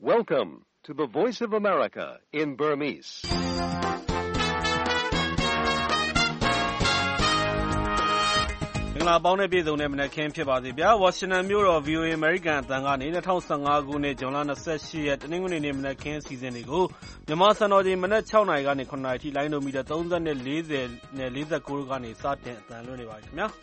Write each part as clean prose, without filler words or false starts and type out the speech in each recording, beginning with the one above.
Welcome to the Voice of America in Burmese. ။မင်္ဂလာပေါင်းနဲ့ပြည်စုံတဲ့မနက်ခင်းဖြစ်ပါစေဗျာ။ ဝါရှင်တန်မြို့တော် VOA American အသံကနေ2015ခုနှစ်ဇွန်လ28ရက်တနင်္ဂနွေနေ့မနက်ခင်းအစီအစဉ်တွေကိုမြန်မာစံတော်ချိန်မနက်6နာရီကနေ9နာရီထိလိုင်းဒိုမီတာ30နဲ့40နဲ့49တို့ကနေစတင်အသံလွှင့်နေပါပြီခင်ဗျာ။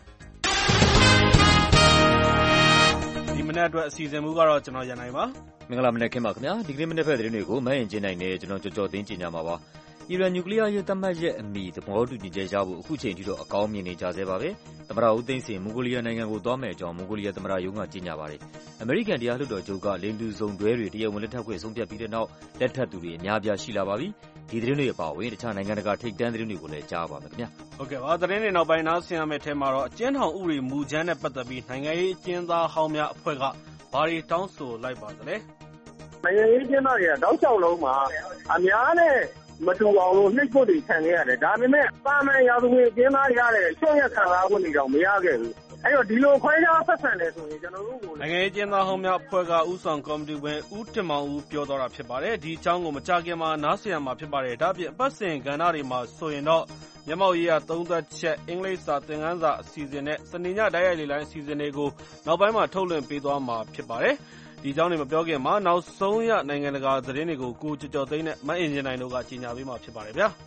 ဒီမနက်အတွက်အစီအစဉ်မူကတော့ကျွန်တော်ရန်နိုင်ပါ။မင်္ဂလာမနက်ခင်းပါခင်ဗျာ။ဒီကနေ့မနက်ဖက်သတင်းတွေကိုမဟင်ကျင်းနိုင်နဲ့ကျွန်တော်ကြော်ကြော်သိန်းကြီးညာမှာပါ။အီရန်နျူကလ িয়ার ရေးသတ်မှတ်ရက်အမီသဘောတူညီချက်ရဖို့အခုချိန်ထိတော့အကောင်းမြင်နေကြဆဲပါပဲ။သမ္မတဦးသိန်းစိန်မွန်ဂိုလီးယားနိုင်ငံကိုသွားမယ်အကြောင်းမွန်ဂိုလီးယားသမ္မတရုံးကကြေညာပါတယ်။အမေရိကန်တရားလွှတ်တော်ချုပ်ကလိင်တူစုံတွဲတွေတရားဝင်လက်ထပ်ခွင့်ဆုံးဖြတ်ပြီးတဲ့နောက်လက်ထပ်သူတွေအများပြားရှိလာပါပြီ။ဒီသတင်းတွေအပါအဝင်တခြားနိုင်ငံတကာထိပ်တန်းသတင်းတွေကိုလည်းကြားပါမယ်ခင်ဗျာ။ဟုတ်ကဲ့ပါသတင်းတွေနောက်ပိုင်းနားဆင်ရမယ့်ထဲမှာတော့အကျဉ်းထောင်ဥပဒေမူကြမ်းနဲ့ပတ်သက်ပြီးနိုင်ငံရေးအကျဉ်းသားဟောင်းများအဖွဲ့ကဘာတွေတောင်းဆိုလိုက်ပါသလဲ။နိုင်ငံရေးအကျဉ်းသားတွေကတောက်လျှောက်လုံးမှာအများနဲ့မတူအောင်လို့နှိပ်ဖို့တွေခံခဲ့ရတယ်။ဒါပေမဲ့ပါမန်ရာဇဝင်အကျဉ်းသားရတဲ့ချွတ်ရက်ခံစားခွင့်တွေတော့မရခဲ့ဘူး။အဲ့တော့ဒီလိုခွဲခြားဆက်ဆံတယ်ဆိုရင်ကျွန်တော်တို့ကိုနိုင်ငံရေးအကျဉ်းသားဟောင်းများအဖွဲ့ကဦးဆောင်ကော်မတီဝင်ဦးတင်မောင်ဦးပြောသွားတာဖြစ်ပါတယ်။ဒီအကြောင်းကိုမကြာခင်မှာနားဆင်ရမှာဖြစ်ပါတယ်။ဒါ့အပြင်အပတ်စဉ်ကဏ္ဍတွေမှာဆိုရင်တော့မျက်မှောက်ရေးရာသုံးသက်ချက်အင်္ဂလိပ်စာသင်ခန်းစာအစီအစဉ်နဲ့စနေညတိုက်ရိုက်လေလိုင်းအစီအစဉ်တွေကိုနောက်ပိုင်းမှာထုတ်လွှင့်ပေးသွားမှာဖြစ်ပါတယ်။ဒီအကြောင်းတွေမပြောခင်မှာနောက်ဆုံးရနိုင်ငံတကာသတင်းတွေကိုကိုကျော်ကျော်သိန်းနဲ့မအင်ဂျင်နိုင်တို့ကကြီးညာပေးမှာဖြစ်ပါတယ်ဗျာ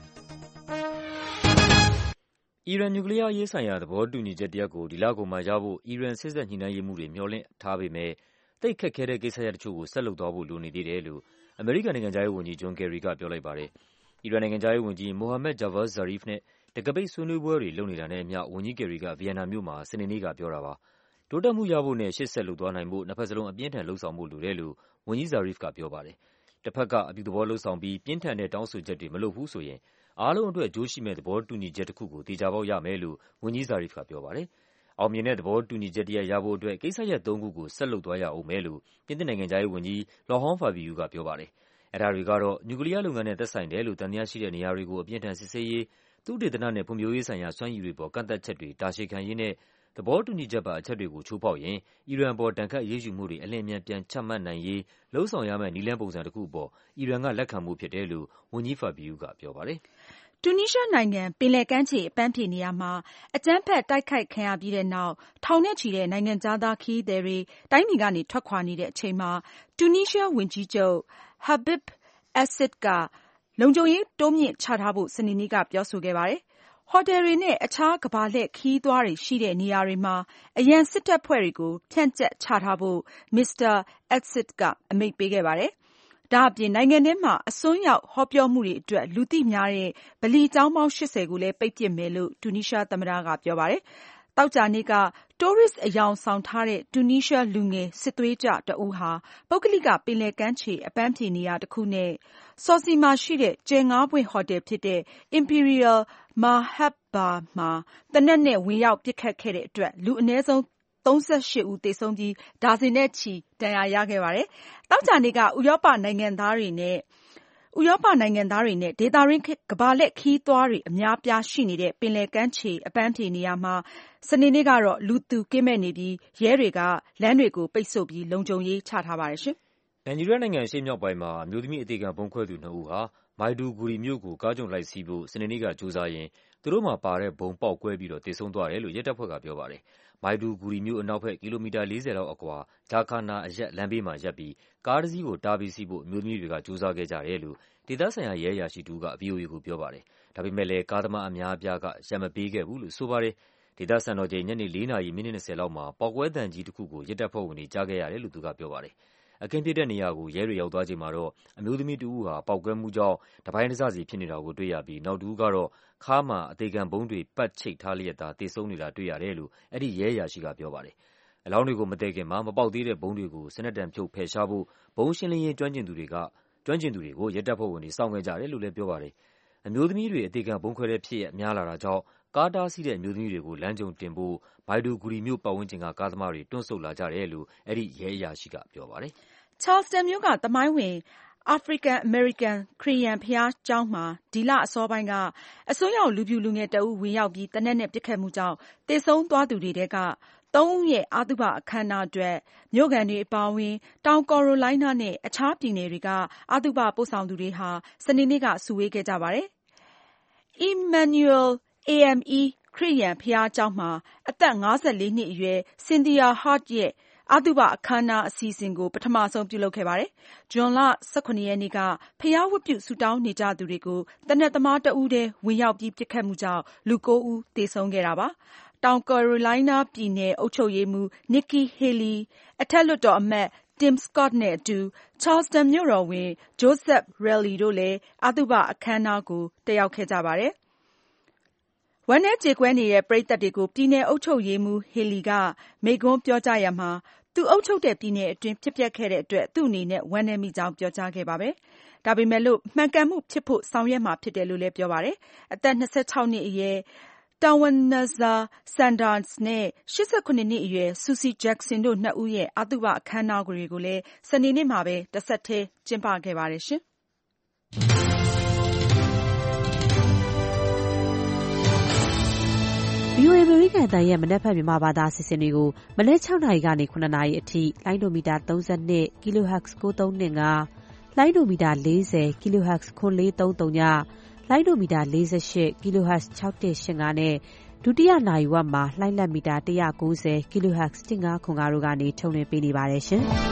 ။အီရန်နျူကလ িয়ার ရေးဆိုင်ရာသဘောတူညီချက်တရပ်ကိုဒီလကုန်မှာရဖို့အီရန်စစ်ဆက်ညှိနှိုင်းရေးမှုတွေမျှော်လင့်ထားပေမဲ့သိပ်ခက်ခဲတဲ့ကိစ္စရပ်တချို့ကိုဆက်လုပ်သွားဖို့လိုနေသေးတယ်လို့အမေရိကန်နိုင်ငံခြားရေးဝန်ကြီးဂျွန်ကယ်ရီကပြောလိုက်ပါတယ်။အီရန်နိုင်ငံခြားရေးဝန်ကြီးမိုဟာမက်ဂျာဗတ်ဇာရီဖ်နဲ့တံခါးပိတ်ဆွေးနွေးပွဲတွေလုပ်နေတာနဲ့အမျှဝန်ကြီးကယ်ရီကဗီယက်နမ်မြို့မှာစနေနေ့ကပြောတာပါ။တိုးတက်မှုရဖို့နဲ့ရှေ့ဆက်လုပ်သွားနိုင်ဖို့နှစ်ဖက်စလုံးအပြင်းထန်လုပ်ဆောင်ဖို့လိုတယ်လို့ဝန်ကြီးဇာရီဖ်ကပြောပါတယ်။တစ်ဖက်ကအပြုသဘောလုပ်ဆောင်ပြီးပြင်းထန်တဲ့တောင်းဆိုချက်တွေမလုပ်ဘူးဆိုရင်အားလုံးအတွက်အကျိုးရှိမယ့်သဘောတူညီချက်တစ်ခုကိုသေချာပေါက်ရမယ်လို့ဝန်ကြီးဇာရီဖ်ကပြောပါတယ်။အောင်မြင်တဲ့သဘောတူညီချက်တရပ်ရဖို့အတွက်ကိစ္စရပ်၃ခုကိုဆက်လုပ်သွားရအောင်မယ်လို့ပြင်သစ်နိုင်ငံခြားရေးဝန်ကြီးလော်ဟွန်းဖာဘီယူကပြောပါတယ်။အဲဒါတွေကတော့နျူကလ িয়ার လုပ်ငန်းနဲ့သက်ဆိုင်တယ်လို့သံသယရှိတဲ့နေရာတွေကိုအပြင်းထန်စစ်ဆေးရေး၊သုတေသနနဲ့ဖွံ့ဖြိုးရေးဆိုင်ရာစွမ်းရည်တွေပေါ်ကန့်သတ်ချက်တွေတာရှည်ခံရေးနဲ့သဘောတူညီချက်ပါအချက်တွေကိုချိုးဖောက်ရင်အီရန်အပေါ်ဒဏ်ခတ်အရေးယူမှုတွေအလျင်အမြန်ပြန်ချမှတ်နိုင်ရေးလုပ်ဆောင်ရမယ့်နည်းလမ်းပုံစံတစ်ခုအပေါ်အီရန်ကလက်ခံဖို့ဖြစ်တယ်လို့ဝန်ကြီးဖာဘီယူကပြောပါတယ်။တူနီးရှားနိုင်ငံပင်လယ်ကမ်းခြေအပန်းဖြေနေရာမှာအကြမ်းဖက်တိုက်ခိုက်ခံရပြီးတဲ့နောက်ထောင်နဲ့ချီတဲ့နိုင်ငံခြားသားခရီးသည်တွေတိုင်းပြည်ကနေထွက်ခွာနေတဲ့အချိန်မှာတူနီးရှားဝန်ကြီးချုပ်ဟာဘစ်အက်ဆစ်ကလုံခြုံရေးတိုးမြှင့်ချထားဖို့စနေနေ့ကပြောဆိုခဲ့ပါတယ်။ဟိုတယ်တွေနဲ့အခြားကမ္ဘာလှည့်ခရီးသွားတွေရှိတဲ့နေရာတွေမှာအရန်စစ်တပ်ဖွဲ့တွေကိုဖြန့်ကျက်ချထားဖို့မစ္စတာအက်ဆစ်ကအမိန့်ပေးခဲ့ပါတယ်။ဒါ့အပြင်နိုင်ငံထဲမှာအစွန်းရောက်ဟောပြောမှုတွေအတွက်လူသိများတဲ့ဗလီကျောင်းပေါင်း80ကိုလည်းပိတ်ပစ်မယ်လို့တူနီးရှားသမ္မတကပြောပါတယ်။သောကြာနေ့ကတိုးရစ်အယောင်ဆောင်ထားတဲ့တူနီးရှားလူငယ်စစ်သွေးကြွတဦးဟာပုဂ္ဂလိကပင်လယ်ကမ်းခြေအပန်းဖြေနေရာတစ်ခုနဲ့ဆော်စီမှာရှိတဲ့ကြယ်ငါးပွင့်ဟိုတယ်ဖြစ်တဲ့ Imperial Mahabba မှာသေနတ်နဲ့ဝင်ရောက်ပစ်ခတ်ခဲ့တဲ့အတွက်လူအနည်းဆုံး38ဦးသေဆုံးပြီးဒါဇင်နဲ့ချီဒဏ်ရာရခဲ့ပါတယ်။သောကြာနေ့ကဥရောပနိုင်ငံသားတွေနဲ့ဒေသတွင်းကမ္ဘာလှည့်ခရီးသွားတွေအများပြားရှိနေတဲ့ပင်လယ်ကမ်းခြေအပန်းဖြေနေရာမှာစနေနေ့ကတော့လူသူကင်းမဲ့နေပြီးရဲတွေကလမ်းတွေကိုပိတ်ဆို့ပြီးလုံခြုံရေးချထားပါတယ်ရှင်။နိုင်ဂျီးရီးယားနိုင်ငံအရှေ့မြောက်ပိုင်းမှာအမျိုးသမီးအသေခံဗုံးခွဲသူ2ဦးဟာမိုက်ဒူဂူရီမြို့ကိုကားကြုံလိုက်စီးဖို့စနေနေ့ကကြိုးစားရင်းသူတို့မှာပါတဲ့ဘုံပေါက်ကွဲပြီးသေဆုံးသွားတယ်လို့ရဲတပ်ဖွဲ့ကပြောပါတယ်။မိုက်ဒူဂူရီမြို့အနောက်ဘက်ကီလိုမီတာ40လောက်အကွာဂျာခါနာအရပ်လမ်းဘေးမှာရပ်ပြီးကားတစ်စီးကိုတားပြီးစီးဖို့အမျိုးသမီးတွေကကြိုးစားခဲ့ကြတယ်လို့ဒေသဆိုင်ရာရဲအရာရှိတဦးက VOA ကိုပြောပါတယ်။ဒါပေမဲ့လည်းကားသမားအများအပြားကရပ်မပေးခဲ့ဘူးလို့ဆိုပါတယ်။ဒေသစံတော်ချိန်ညနေ4 နာရီမိနစ်20လောက်မှာပေါက်ကွဲသံကြီးတစ်ခုကိုရဲတပ်ဖွဲ့ဝင်တွေကြားခဲ့ရတယ်လို့သူကပြောပါတယ်။အခင်းဖြစ်တဲ့နေရာကိုရဲတွေရောက်သွားချိန်မှာတော့အမျိုးသမီးတဦးဟာပေါက်ကွဲမှုကြောင့်တပိုင်းတစစီဖြစ်နေတာကိုတွေ့ရပြီးနောက်တဦးကတော့ခါးမှာအသေခံဗုံးတွေပတ်ချိတ်ထားလျက်သားသေဆုံးနေတာတွေ့ရတယ်လို့အဲဒီရဲအရာရှိကပြောပါတယ်။အလောင်းတွေကိုမသယ်ခင်မှာမပေါက်သေးတဲ့ဗုံးတွေကိုစနက်တံဖြုတ်ဖယ်ရှားဖို့ဗုံးရှင်းလင်းရေးကျွမ်းကျင်သူတွေကိုရဲတပ်ဖွဲ့ဝင်တွေစောင့်ခဲ့ကြတယ်လို့လည်းပြောပါတယ်။အမျိုးသမီးတွေအသေခံဗုံးခွဲတဲ့ဖြစ်ရပ်များလာတာကြောင့်ကားတားဆီးတဲ့အမျိုးသမီးတွေကိုလမ်းကြုံတင်ဖို့မိုက်ဒူဂူရီမြို့ပတ်ဝန်းကျင်ကကားသမားတွေတွန့်ဆုတ်လာကြတယ်လို့အဲဒီရဲအရာရှိကပြောပါတယ်။ချာလ်စတန်မြို့ကသမိုင်းဝင်အာဖရိကန်-အမေရိကန်ခရစ်ယာန်ဘုရားကျောင်းမှာဒီလအစောပိုင်းကအစွန်းရောက်လူဖြူလူငယ်တဦးဝင်ရောက်ပြီးသေနတ်နဲ့ပစ်ခတ်မှုကြောင့်သေဆုံးသွားသူတွေထဲက 3 ဦးရဲ့အသုဘအခမ်းအနားအတွက်မြို့ခံတွေအပါအဝင်တောင်ကာရိုလိုင်းနားနဲ့အခြားပြည်နယ်တွေကအသုဘပို့ဆောင်သူတွေဟာစနေနေ့ကစုဝေးခဲ့ကြပါတယ်။ Emmanuel AME ခရစ်ယာန်ဘုရားကျောင်းမှာအသက် 54 နှစ်အရွယ် Cynthia Hart ရဲ့အသုဘအခမ်းအနားအစီအစဉ်ကိုပထမဆုံးပြုလုပ်ခဲ့ပါတယ်။ ဇွန်လ 17 ရက်နေ့ကဘုရားဝတ်ပြုဆုတောင်းနေကြသူတွေကိုသေနတ်သမားတဦးတည်းဝင်ရောက်ပြီးပစ်ခတ်မှုကြောင့်လူ 9 ဦးသေဆုံးခဲ့တာပါ။ တောင်ကာရိုလိုင်းနားပြည်နယ်အုပ်ချုပ်ရေးမှူး Nikki Haley ၊ အထက်လွှတ်တော်အမတ် Tim Scott နဲ့အတူ Charleston မြို့တော်ဝန် Joseph Raleigh တို့လည်းအသုဘအခမ်းအနားကိုတက်ရောက်ခဲ့ကြပါတယ်။ ဝမ်းနည်းကြေကွဲနေတဲ့ပရိသတ်တွေကိုပြည်နယ်အုပ်ချုပ်ရေးမှူး Haley ကမိန့်ခွန်းပြောကြားရာမှာသူအုပ်ချုပ်တဲ့ပြည်နယ်အတွင်းဖြစ်ပျက်ခဲ့တဲ့အတွက်သူ့အနေနဲ့ဝမ်းနည်းမိကြောင်းပြောကြားခဲ့ပါတယ်။ ဒါပေမဲ့လို့မှန်ကန်မှုဖြစ်ဖို့ဆောင်ရွက်မှာဖြစ်တယ်လို့လည်းပြောပါတယ်။ အသက် 26 နှစ်အရွယ် Tawanazza Sanders နဲ့ 87 နှစ်အရွယ် Susie Jackson တို့ 2 ဦးရဲ့အသုဘအခမ်းအနားတွေကိုလည်းစနေနေ့မှာပဲတဆက်တည်းကျင်းပခဲ့ပါတယ်။ VOA အမေရိကန်အသံရဲ့မနက်ဖြန်မြန်မာဘာသာအစီအစဉ်တွေကိုမနက် 6 နာရီကနေ 7 နာရီအထိလိုင်းဒိုမီတာ 32 kHz 9325 လိုင်းဒိုမီတာ 40 kHz 9430ည လိုင်းဒိုမီတာ 48 kHz 6185နဲ့ဒုတိယနာရီဝက်မှာလိုင်းလက်မီတာ 190 kHz 1505တို့ကနေထုတ်လွှင့်ပေးနေပါတယ်ရှင်။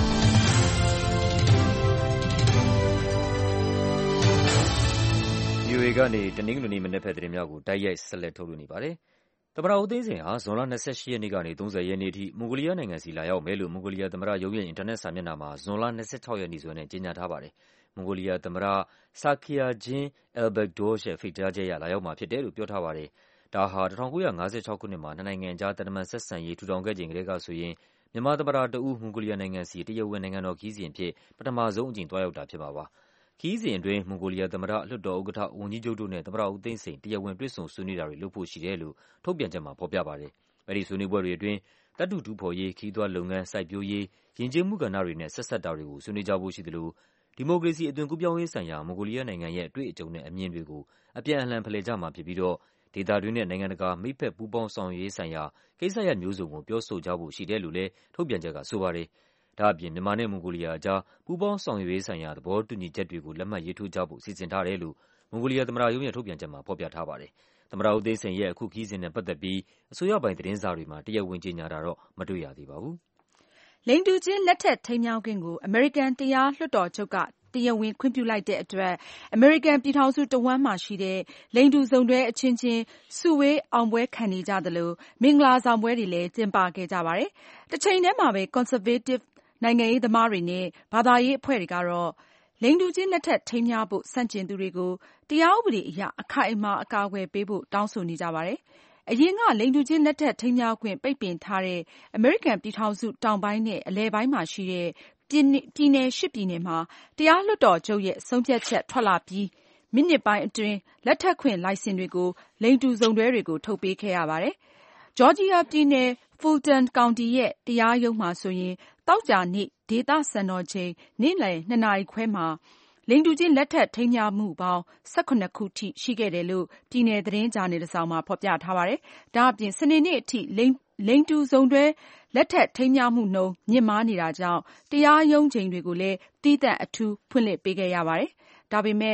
VOA ကနေတနင်္ဂနွေနေ့မနက်ဖြန်သတင်းများကိုတိုက်ရိုက်ဆက်လက်ထုတ်လွှင့်နေပါတယ်။သမ္မတဦးသိန်းစိန်ဟာဇွန်လ 28 ရက်နေ့ကနေ 30 ရက်နေ့အထိမွန်ဂိုလီးယားနိုင်ငံဆီလာရောက်မယ်လို့မွန်ဂိုလီးယားသမ္မတရုံးရဲ့အင်တာနက်စာမျက်နှာမှာဇွန်လ 26 ရက်နေ့စွဲနဲ့ကြေညာထားပါတယ်။မွန်ဂိုလီးယားသမ္မတ Sakhierjin Elbekdosh ရဲ့ဖိတ်ကြားချက်အရလာရောက်မှာဖြစ်တယ်လို့ပြောထားပါတယ်။ဒါဟာ 1956 ခုနှစ်မှာနှစ်နိုင်ငံကြားသံတမန်ဆက်ဆံရေးထူထောင်ခဲ့ချိန်ကတည်းကဆိုရင်မြန်မာသမ္မတတဦးမွန်ဂိုလီးယားနိုင်ငံဆီတရားဝင်နိုင်ငံတော်ခရီးစဉ်အဖြစ်ပထမဆုံးအကြိမ်သွားရောက်တာဖြစ်မှာပါ။ခရီးစဉ်အတွင်းမွန်ဂိုလီးယားသမ္မတ၊လွှတ်တော်ဥက္ကဋ္ဌ၊ဝန်ကြီးချုပ်တို့နဲ့သမ္မတဦးသိန်းစိန်တရားဝင်တွေ့ဆုံဆွေးနွေးတာတွေလုပ်ဖို့ရှိတယ်လို့ထုတ်ပြန်ချက်မှာဖော်ပြပါတယ်။အဲဒီဆွေးနွေးပွဲတွေအတွင်းသတ္တုတူးဖော်ရေး၊ခရီးသွားလုပ်ငန်း၊စိုက်ပျိုးရေး၊ယဉ်ကျေးမှုကဏ္ဍတွေနဲ့ဆက်စပ်တာတွေကိုဆွေးနွေးကြဖို့ရှိသလိုဒီမိုကရေစီအသွင်ကူးပြောင်းရေးဆိုင်ရာမွန်ဂိုလီးယားနိုင်ငံရဲ့အတွေ့အကြုံနဲ့အမြင်တွေကိုအပြန်အလှန်ဖလှယ်ကြမှာဖြစ်ပြီးတော့ဒေသတွင်းနဲ့နိုင်ငံတကာမိတ်ဖက်ပူးပေါင်းဆောင်ရွက်ရေးဆိုင်ရာကိစ္စရပ်မျိုးစုံကိုပြောဆိုကြဖို့ရှိတယ်လို့လည်းထုတ်ပြန်ချက်ကဆိုပါတယ်။ဒါ့အပြင်မြန်မာနဲ့မွန်ဂိုလီးယားအကြားပူးပေါင်းဆောင်ရွက်ရေးဆိုင်ရာသဘောတူညီချက်တွေကိုလက်မှတ်ရေးထိုးကြဖို့စီစဉ်ထားတယ်လို့မွန်ဂိုလီးယားသမ္မတရုံးရဲ့ထုတ်ပြန်ချက်မှာဖော်ပြထားပါတယ်။သမ္မတဦးသိန်းစိန်ရဲ့အခုခရီးစဉ်နဲ့ပတ်သက်ပြီးအစိုးရပိုင်သတင်းစာတွေမှာတရားဝင်ကြေညာတာတော့မတွေ့ရသေးပါဘူး။လိင်တူချင်းလက်ထပ်ထိမ်းမြှောက်ခွင့်ကိုအမေရိကန်တရားလွှတ်တော်ချုပ်ကတရားဝင်ခွင့်ပြုလိုက်တဲ့အတွက်အမေရိကန်ပြည်ထောင်စုတဝှမ်းမှာရှိတဲ့လိင်တူစုံတွဲအချင်းချင်းစုဝေးအောင်ပွဲခံနေကြသလိုမင်္ဂလာဆောင်ပွဲတွေလည်းကျင်းပခဲ့ကြပါတယ်။တချိန်တည်းမှာပဲကွန်ဆာဗေးတစ်နိုင်ငံရေးသမားတွေနဲ့ဘာသာရေးအဖွဲ့တွေကတော့လိင်တူချင်းလက်ထပ်ထိမ်းမြှောက်ဖို့ဆန့်ကျင်သူတွေကိုတရားဥပဒေအရအခိုင်အမာအကာအကွယ်ပေးဖို့တောင်းဆိုနေကြပါတယ်။အရင်ကလိင်တူချင်းလက်ထပ်ထိမ်းမြှောက်ခွင့်ပိတ်ပင်ထားတဲ့အမေရိကန်ပြည်ထောင်စုတောင်ပိုင်းနဲ့အလယ်ပိုင်းမှာရှိတဲ့ပြည်နယ် 8 ပြည်နယ်မှာတရားလွှတ်တော်ချုပ်ရဲ့ဆုံးဖြတ်ချက်ထွက်လာပြီးမိနစ်ပိုင်းအတွင်းလက်ထပ်ခွင့်လိုင်စင်တွေကိုလိင်တူစုံတွဲတွေကိုထုတ်ပေးခဲ့ရပါတယ်။ ဂျော်ဂျီယာပြည်နယ် Fulton ကောင်တီရဲ့တရားရုံးမှာဆိုရင်သောကြာနေ့ဒေသစံတော်ချိန်နေ့လည် 2 နာရီခွဲမှာလိင်တူချင်းလက်ထပ်ထိမ်းမြှောက်မှုပေါင်း 17 ခုထိရှိခဲ့တယ်လို့ပြည်နယ်သတင်းဂျာနယ်တစောင်မှာဖော်ပြထားပါတယ်။ဒါ့အပြင်စနေနေ့အထိလိင်တူစုံတွဲလက်ထပ်ထိမ်းမြှောက်မှုနှုန်းမြင့်မားနေတာကြောင့်တရားရုံးချိန်တွေကိုလည်းသီးသန့်အထူးဖွင့်လှစ်ပေးခဲ့ရပါတယ်။ဒါပေမဲ့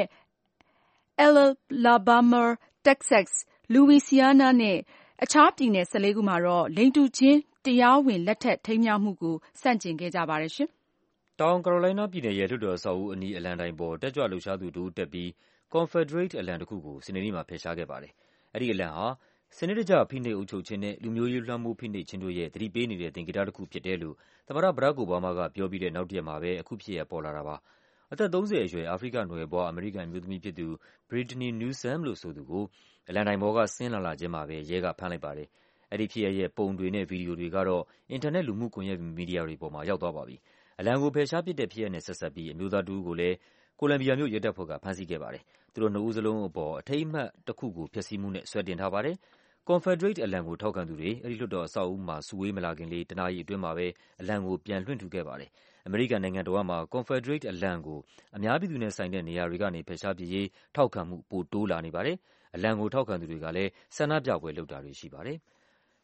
Alabama, Texas, Louisiana နဲ့အခြားပြည်နယ် 14 ခုမှာတော့လိင်တူချင်းတရားဝင်လက်ထပ်ထိမ်းမြှောက်မှုကိုဆန့်ကျင်ခဲ့ကြပါတယ်။တောင်ကာရိုလိုင်းနားပြည်နယ်ရဲ့လွှတ်တော်အဆောက်အဦအနီးအလံတိုင်ပေါ်တက်ကြွလှုပ်ရှားသူတဦးတက်ပြီး Confederate အလံတခုကိုစနေနေ့မှာဖယ်ရှားခဲ့ပါတယ်။အဲဒီအလံဟာစနစ်တကျဖိနှိပ်အုပ်ချုပ်ခြင်းနဲ့လူမျိုးရေးလွှမ်းမိုးဖိနှိပ်ခြင်းတို့ရဲ့သတိပေးနေတဲ့သင်္ကေတတခုဖြစ်တယ်လို့သမ္မတ Barack Obama ကပြောပြီးတဲ့နောက်တရက်မှာပဲအခုဖြစ်ရပ်ပေါ်လာတာပါ။အသက် 30 အရွယ်အာဖရိကနွယ်ဖွားအမေရိကန်အမျိုးသမီးဖြစ်သူ Brittany Newsome လို့ဆိုသူကိုအလံတိုင်ပေါ်ကဆင်းလာခြင်းမှာပဲရဲကဖမ်းလိုက်ပါတယ်။အဲဒီဖြစ်ရပ်ရဲ့ပုံတွေနဲ့ဗီဒီယိုတွေကတော့အင်တာနက်လူမှုကွန်ရက်မီဒီယာတွေပေါ်မှာရောက်သွားပါပြီ။အလံကိုဖယ်ရှားပစ်တဲ့ဖြစ်ရပ်နဲ့ဆက်စပ်ပြီးအမျိုးသားတဦးကိုလည်းကိုလံဘီယာမြို့ရဲတပ်ဖွဲ့ကဖမ်းဆီးခဲ့ပါတယ်။သူတို့နှစ်ဦးစလုံးအပေါ်အထိမ်းအမှတ်တခုကိုဖျက်ဆီးမှုနဲ့စွဲတင်ထားပါတယ်။ Confederate အလံကိုထောက်ခံသူတွေအဲဒီလွှတ်တော်အဆောက်အဦမှာစုဝေးမလာခင်လေးတနာရီအတွင်းမှာပဲအလံကိုပြန်လွှင့်ထူခဲ့ပါတယ်။အမေရိကန်နိုင်ငံတဝှမ်းမှာ Confederate အလံကိုအများပြည်သူနဲ့ဆိုင်တဲ့နေရာတွေကနေဖယ်ရှားပစ်ရေးထောက်ခံမှုပိုတိုးလာနေပါတယ်။အလံကိုထောက်ခံသူတွေကလည်းဆန္ဒပြပွဲလုပ်တာတွေရှိပါတယ်။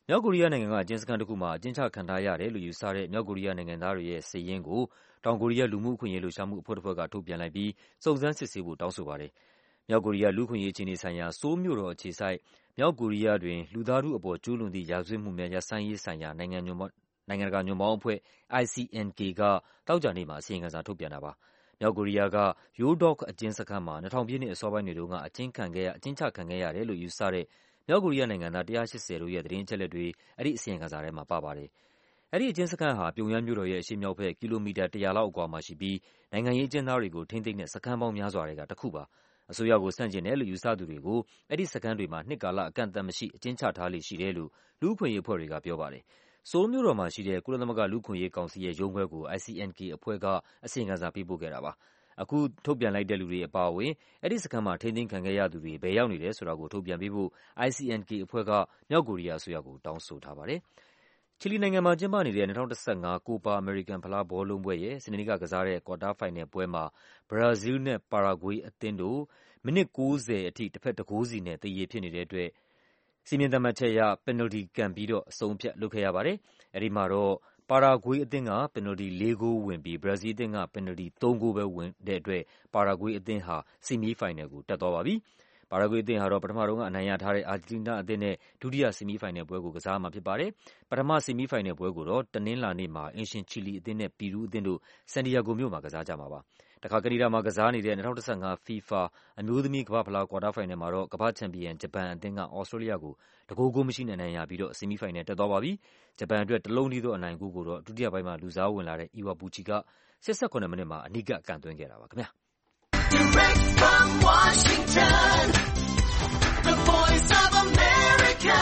မြောက်ကိုရီးယားနိုင်ငံကအကျဉ်းစခန်းတစ်ခုမှာအကျဉ်းချခံထားရတယ်လို့ယူဆတဲ့မြောက်ကိုရီးယားနိုင်ငံသားတွေရဲ့စာရင်းကိုတောင်ကိုရီးယားလူမှုအခွင့်အရေးလှုပ်ရှားမှုအဖွဲ့တစ်ဖွဲ့ကထုတ်ပြန်လိုက်ပြီးစုံစမ်းစစ်ဆေးဖို့တောင်းဆိုပါတယ်။မြောက်ကိုရီးယားလူ့အခွင့်အရေးအခြေအနေဆိုင်ရာဆိုးလ်မြို့တော်အခြေစိုက်မြောက်ကိုရီးယားတွင်လူသားထုအပေါ်ကျူးလွန်သည့်ရာဇဝတ်မှုများရပ်ဆိုင်းရေးဆိုင်ရာနိုင်ငံတကာညွန့်ပေါင်းအဖွဲ့ ICNK ကသောကြာနေ့မှာအစီရင်ခံစာထုတ်ပြန်တာပါ။မြောက်ကိုရီးယားက Yodok အကျဉ်းစခန်းမှာ2000ပြည့်နှစ်အစောပိုင်းတွေတုန်းကအကျဉ်းချခံခဲ့ရတယ်လို့ယူဆတဲ့မြောက်ကိုရီးယားနိုင်ငံသား180တို့ရဲ့သတင်းအချက်အလက်တွေအဲဒီအစီရင်ခံစာထဲမှာပါပါတယ်။အဲဒီအကျဉ်းစခန်းဟာပြုံယမ်းမြို့တော်ရဲ့အရှေ့မြောက်ဘက်ကီလိုမီတာ100လောက်အကွာမှာရှိပြီးနိုင်ငံရေးအကျဉ်းသားတွေကိုထိန်းသိမ်းတဲ့စခန်းပေါင်းများစွာတွေကတစ်ခုပါ။အစိုးရကိုဆန့်ကျင်တယ်လို့ယူဆသူတွေကိုအဲဒီစခန်းတွေမှာနှစ်ကာလအကန့်အသတ်မရှိအကျဉ်းချထားလေ့ရှိတယ်လို့လူ့အခွင့်အရေးအဖွဲ့တွေကပြောပါတယ်။ဆိုးလ်မြို့တော်မှာရှိတဲ့ကုလသမဂ္ဂလူ့အခွင့်အရေးကောင်စီရဲ့ရုံးခွဲကို ICNK အဖွဲ့ကအစီရင်ခံစာပေးပို့ခဲ့တာပါ။အခုထုတ်ပြန်လိုက်တဲ့လူတွေအပါအဝင်အဲဒီစခန်းမှာထိန်းသိမ်းခံခဲ့ရသူတွေဘယ်ရောက်နေတယ်ဆိုတာကိုထုတ်ပြန်ပေးဖို့ ICNK အဖွဲ့ကမြောက်ကိုရီးယားအစိုးရကိုတောင်းဆိုထားပါတယ်။ချီလီနိုင်ငံမှာကျင်းပနေတဲ့2015ကိုပါအမေရိကန်ဖလားဘောလုံးပွဲရဲ့စနေနေ့ကစားတဲ့ကွာတားဖိုင်နယ်ပွဲမှာဘရာဇီးလ်နဲ့ပါရာဂွေးအသင်းတို့မိနစ်90အထိတစ်ဖက်တစ်ဂိုးစီနဲ့သရေဖြစ်နေတဲ့အတွက်စီမံသတ်မှတ်ချက်အရပယ်နယ်လ်တီကန်ပြီးတော့အဆုံးအဖြတ်လုပ်ခဲ့ရပါတယ်။အဲဒီမှာတော့ပါရာဂွေးအသင်းကပယ်နယ်လ်တီ4ဂိုးဝင်ပြီးဘရာဇီးအသင်းကပယ်နယ်လ်တီ3ဂိုးပဲဝင်တဲ့အတွက်ပါရာဂွေးအသင်းဟာဆီမီဖိုင်နယ်ကိုတက်သွားပါပြီ။ပါရာဂွေးအသင်းဟာတော့ပထမဆုံးကအနိုင်ရထားတဲ့အာဂျင်တီးနားအသင်းနဲ့ဒုတိယဆီမီဖိုင်နယ်ပွဲကိုကစားမှာဖြစ်ပါတယ်။ပထမဆီမီဖိုင်နယ်ပွဲကိုတော့တနင်္လာနေ့မှာအင်ရှင်ချီလီအသင်းနဲ့ပီရူးအသင်းတို့ဆန်တီယာဂိုမြို့မှာကစားကြမှာပါ။တခါကနေဒါမှာကစားနေတဲ့2015 FIFA အမျိုးသမီးကမ္ဘာ့ဖလားကွာတားဖိုင်နယ်မှာတော့ကမ္ဘာ့ချန်ပီယံဂျပန်အသင်းကဩစတြေးလျကို1ဂိုးမရှိနဲ့အနိုင်ရပြီးတော့ဆီမီဖိုင်နယ်တက်သွားပါပြီ။ဂျပန်အတွက်တစ်လုံးတည်းသောအနိုင်ဂိုးကိုတော့ဒုတိယပိုင်းမှာလူစားဝင်လာတဲ့အီဝါပူချီက88မိနစ်မှာအနီးကပ်ကန်သွင်းခဲ့တာပါခင်ဗျာ။ Direct from Washington The Voice of America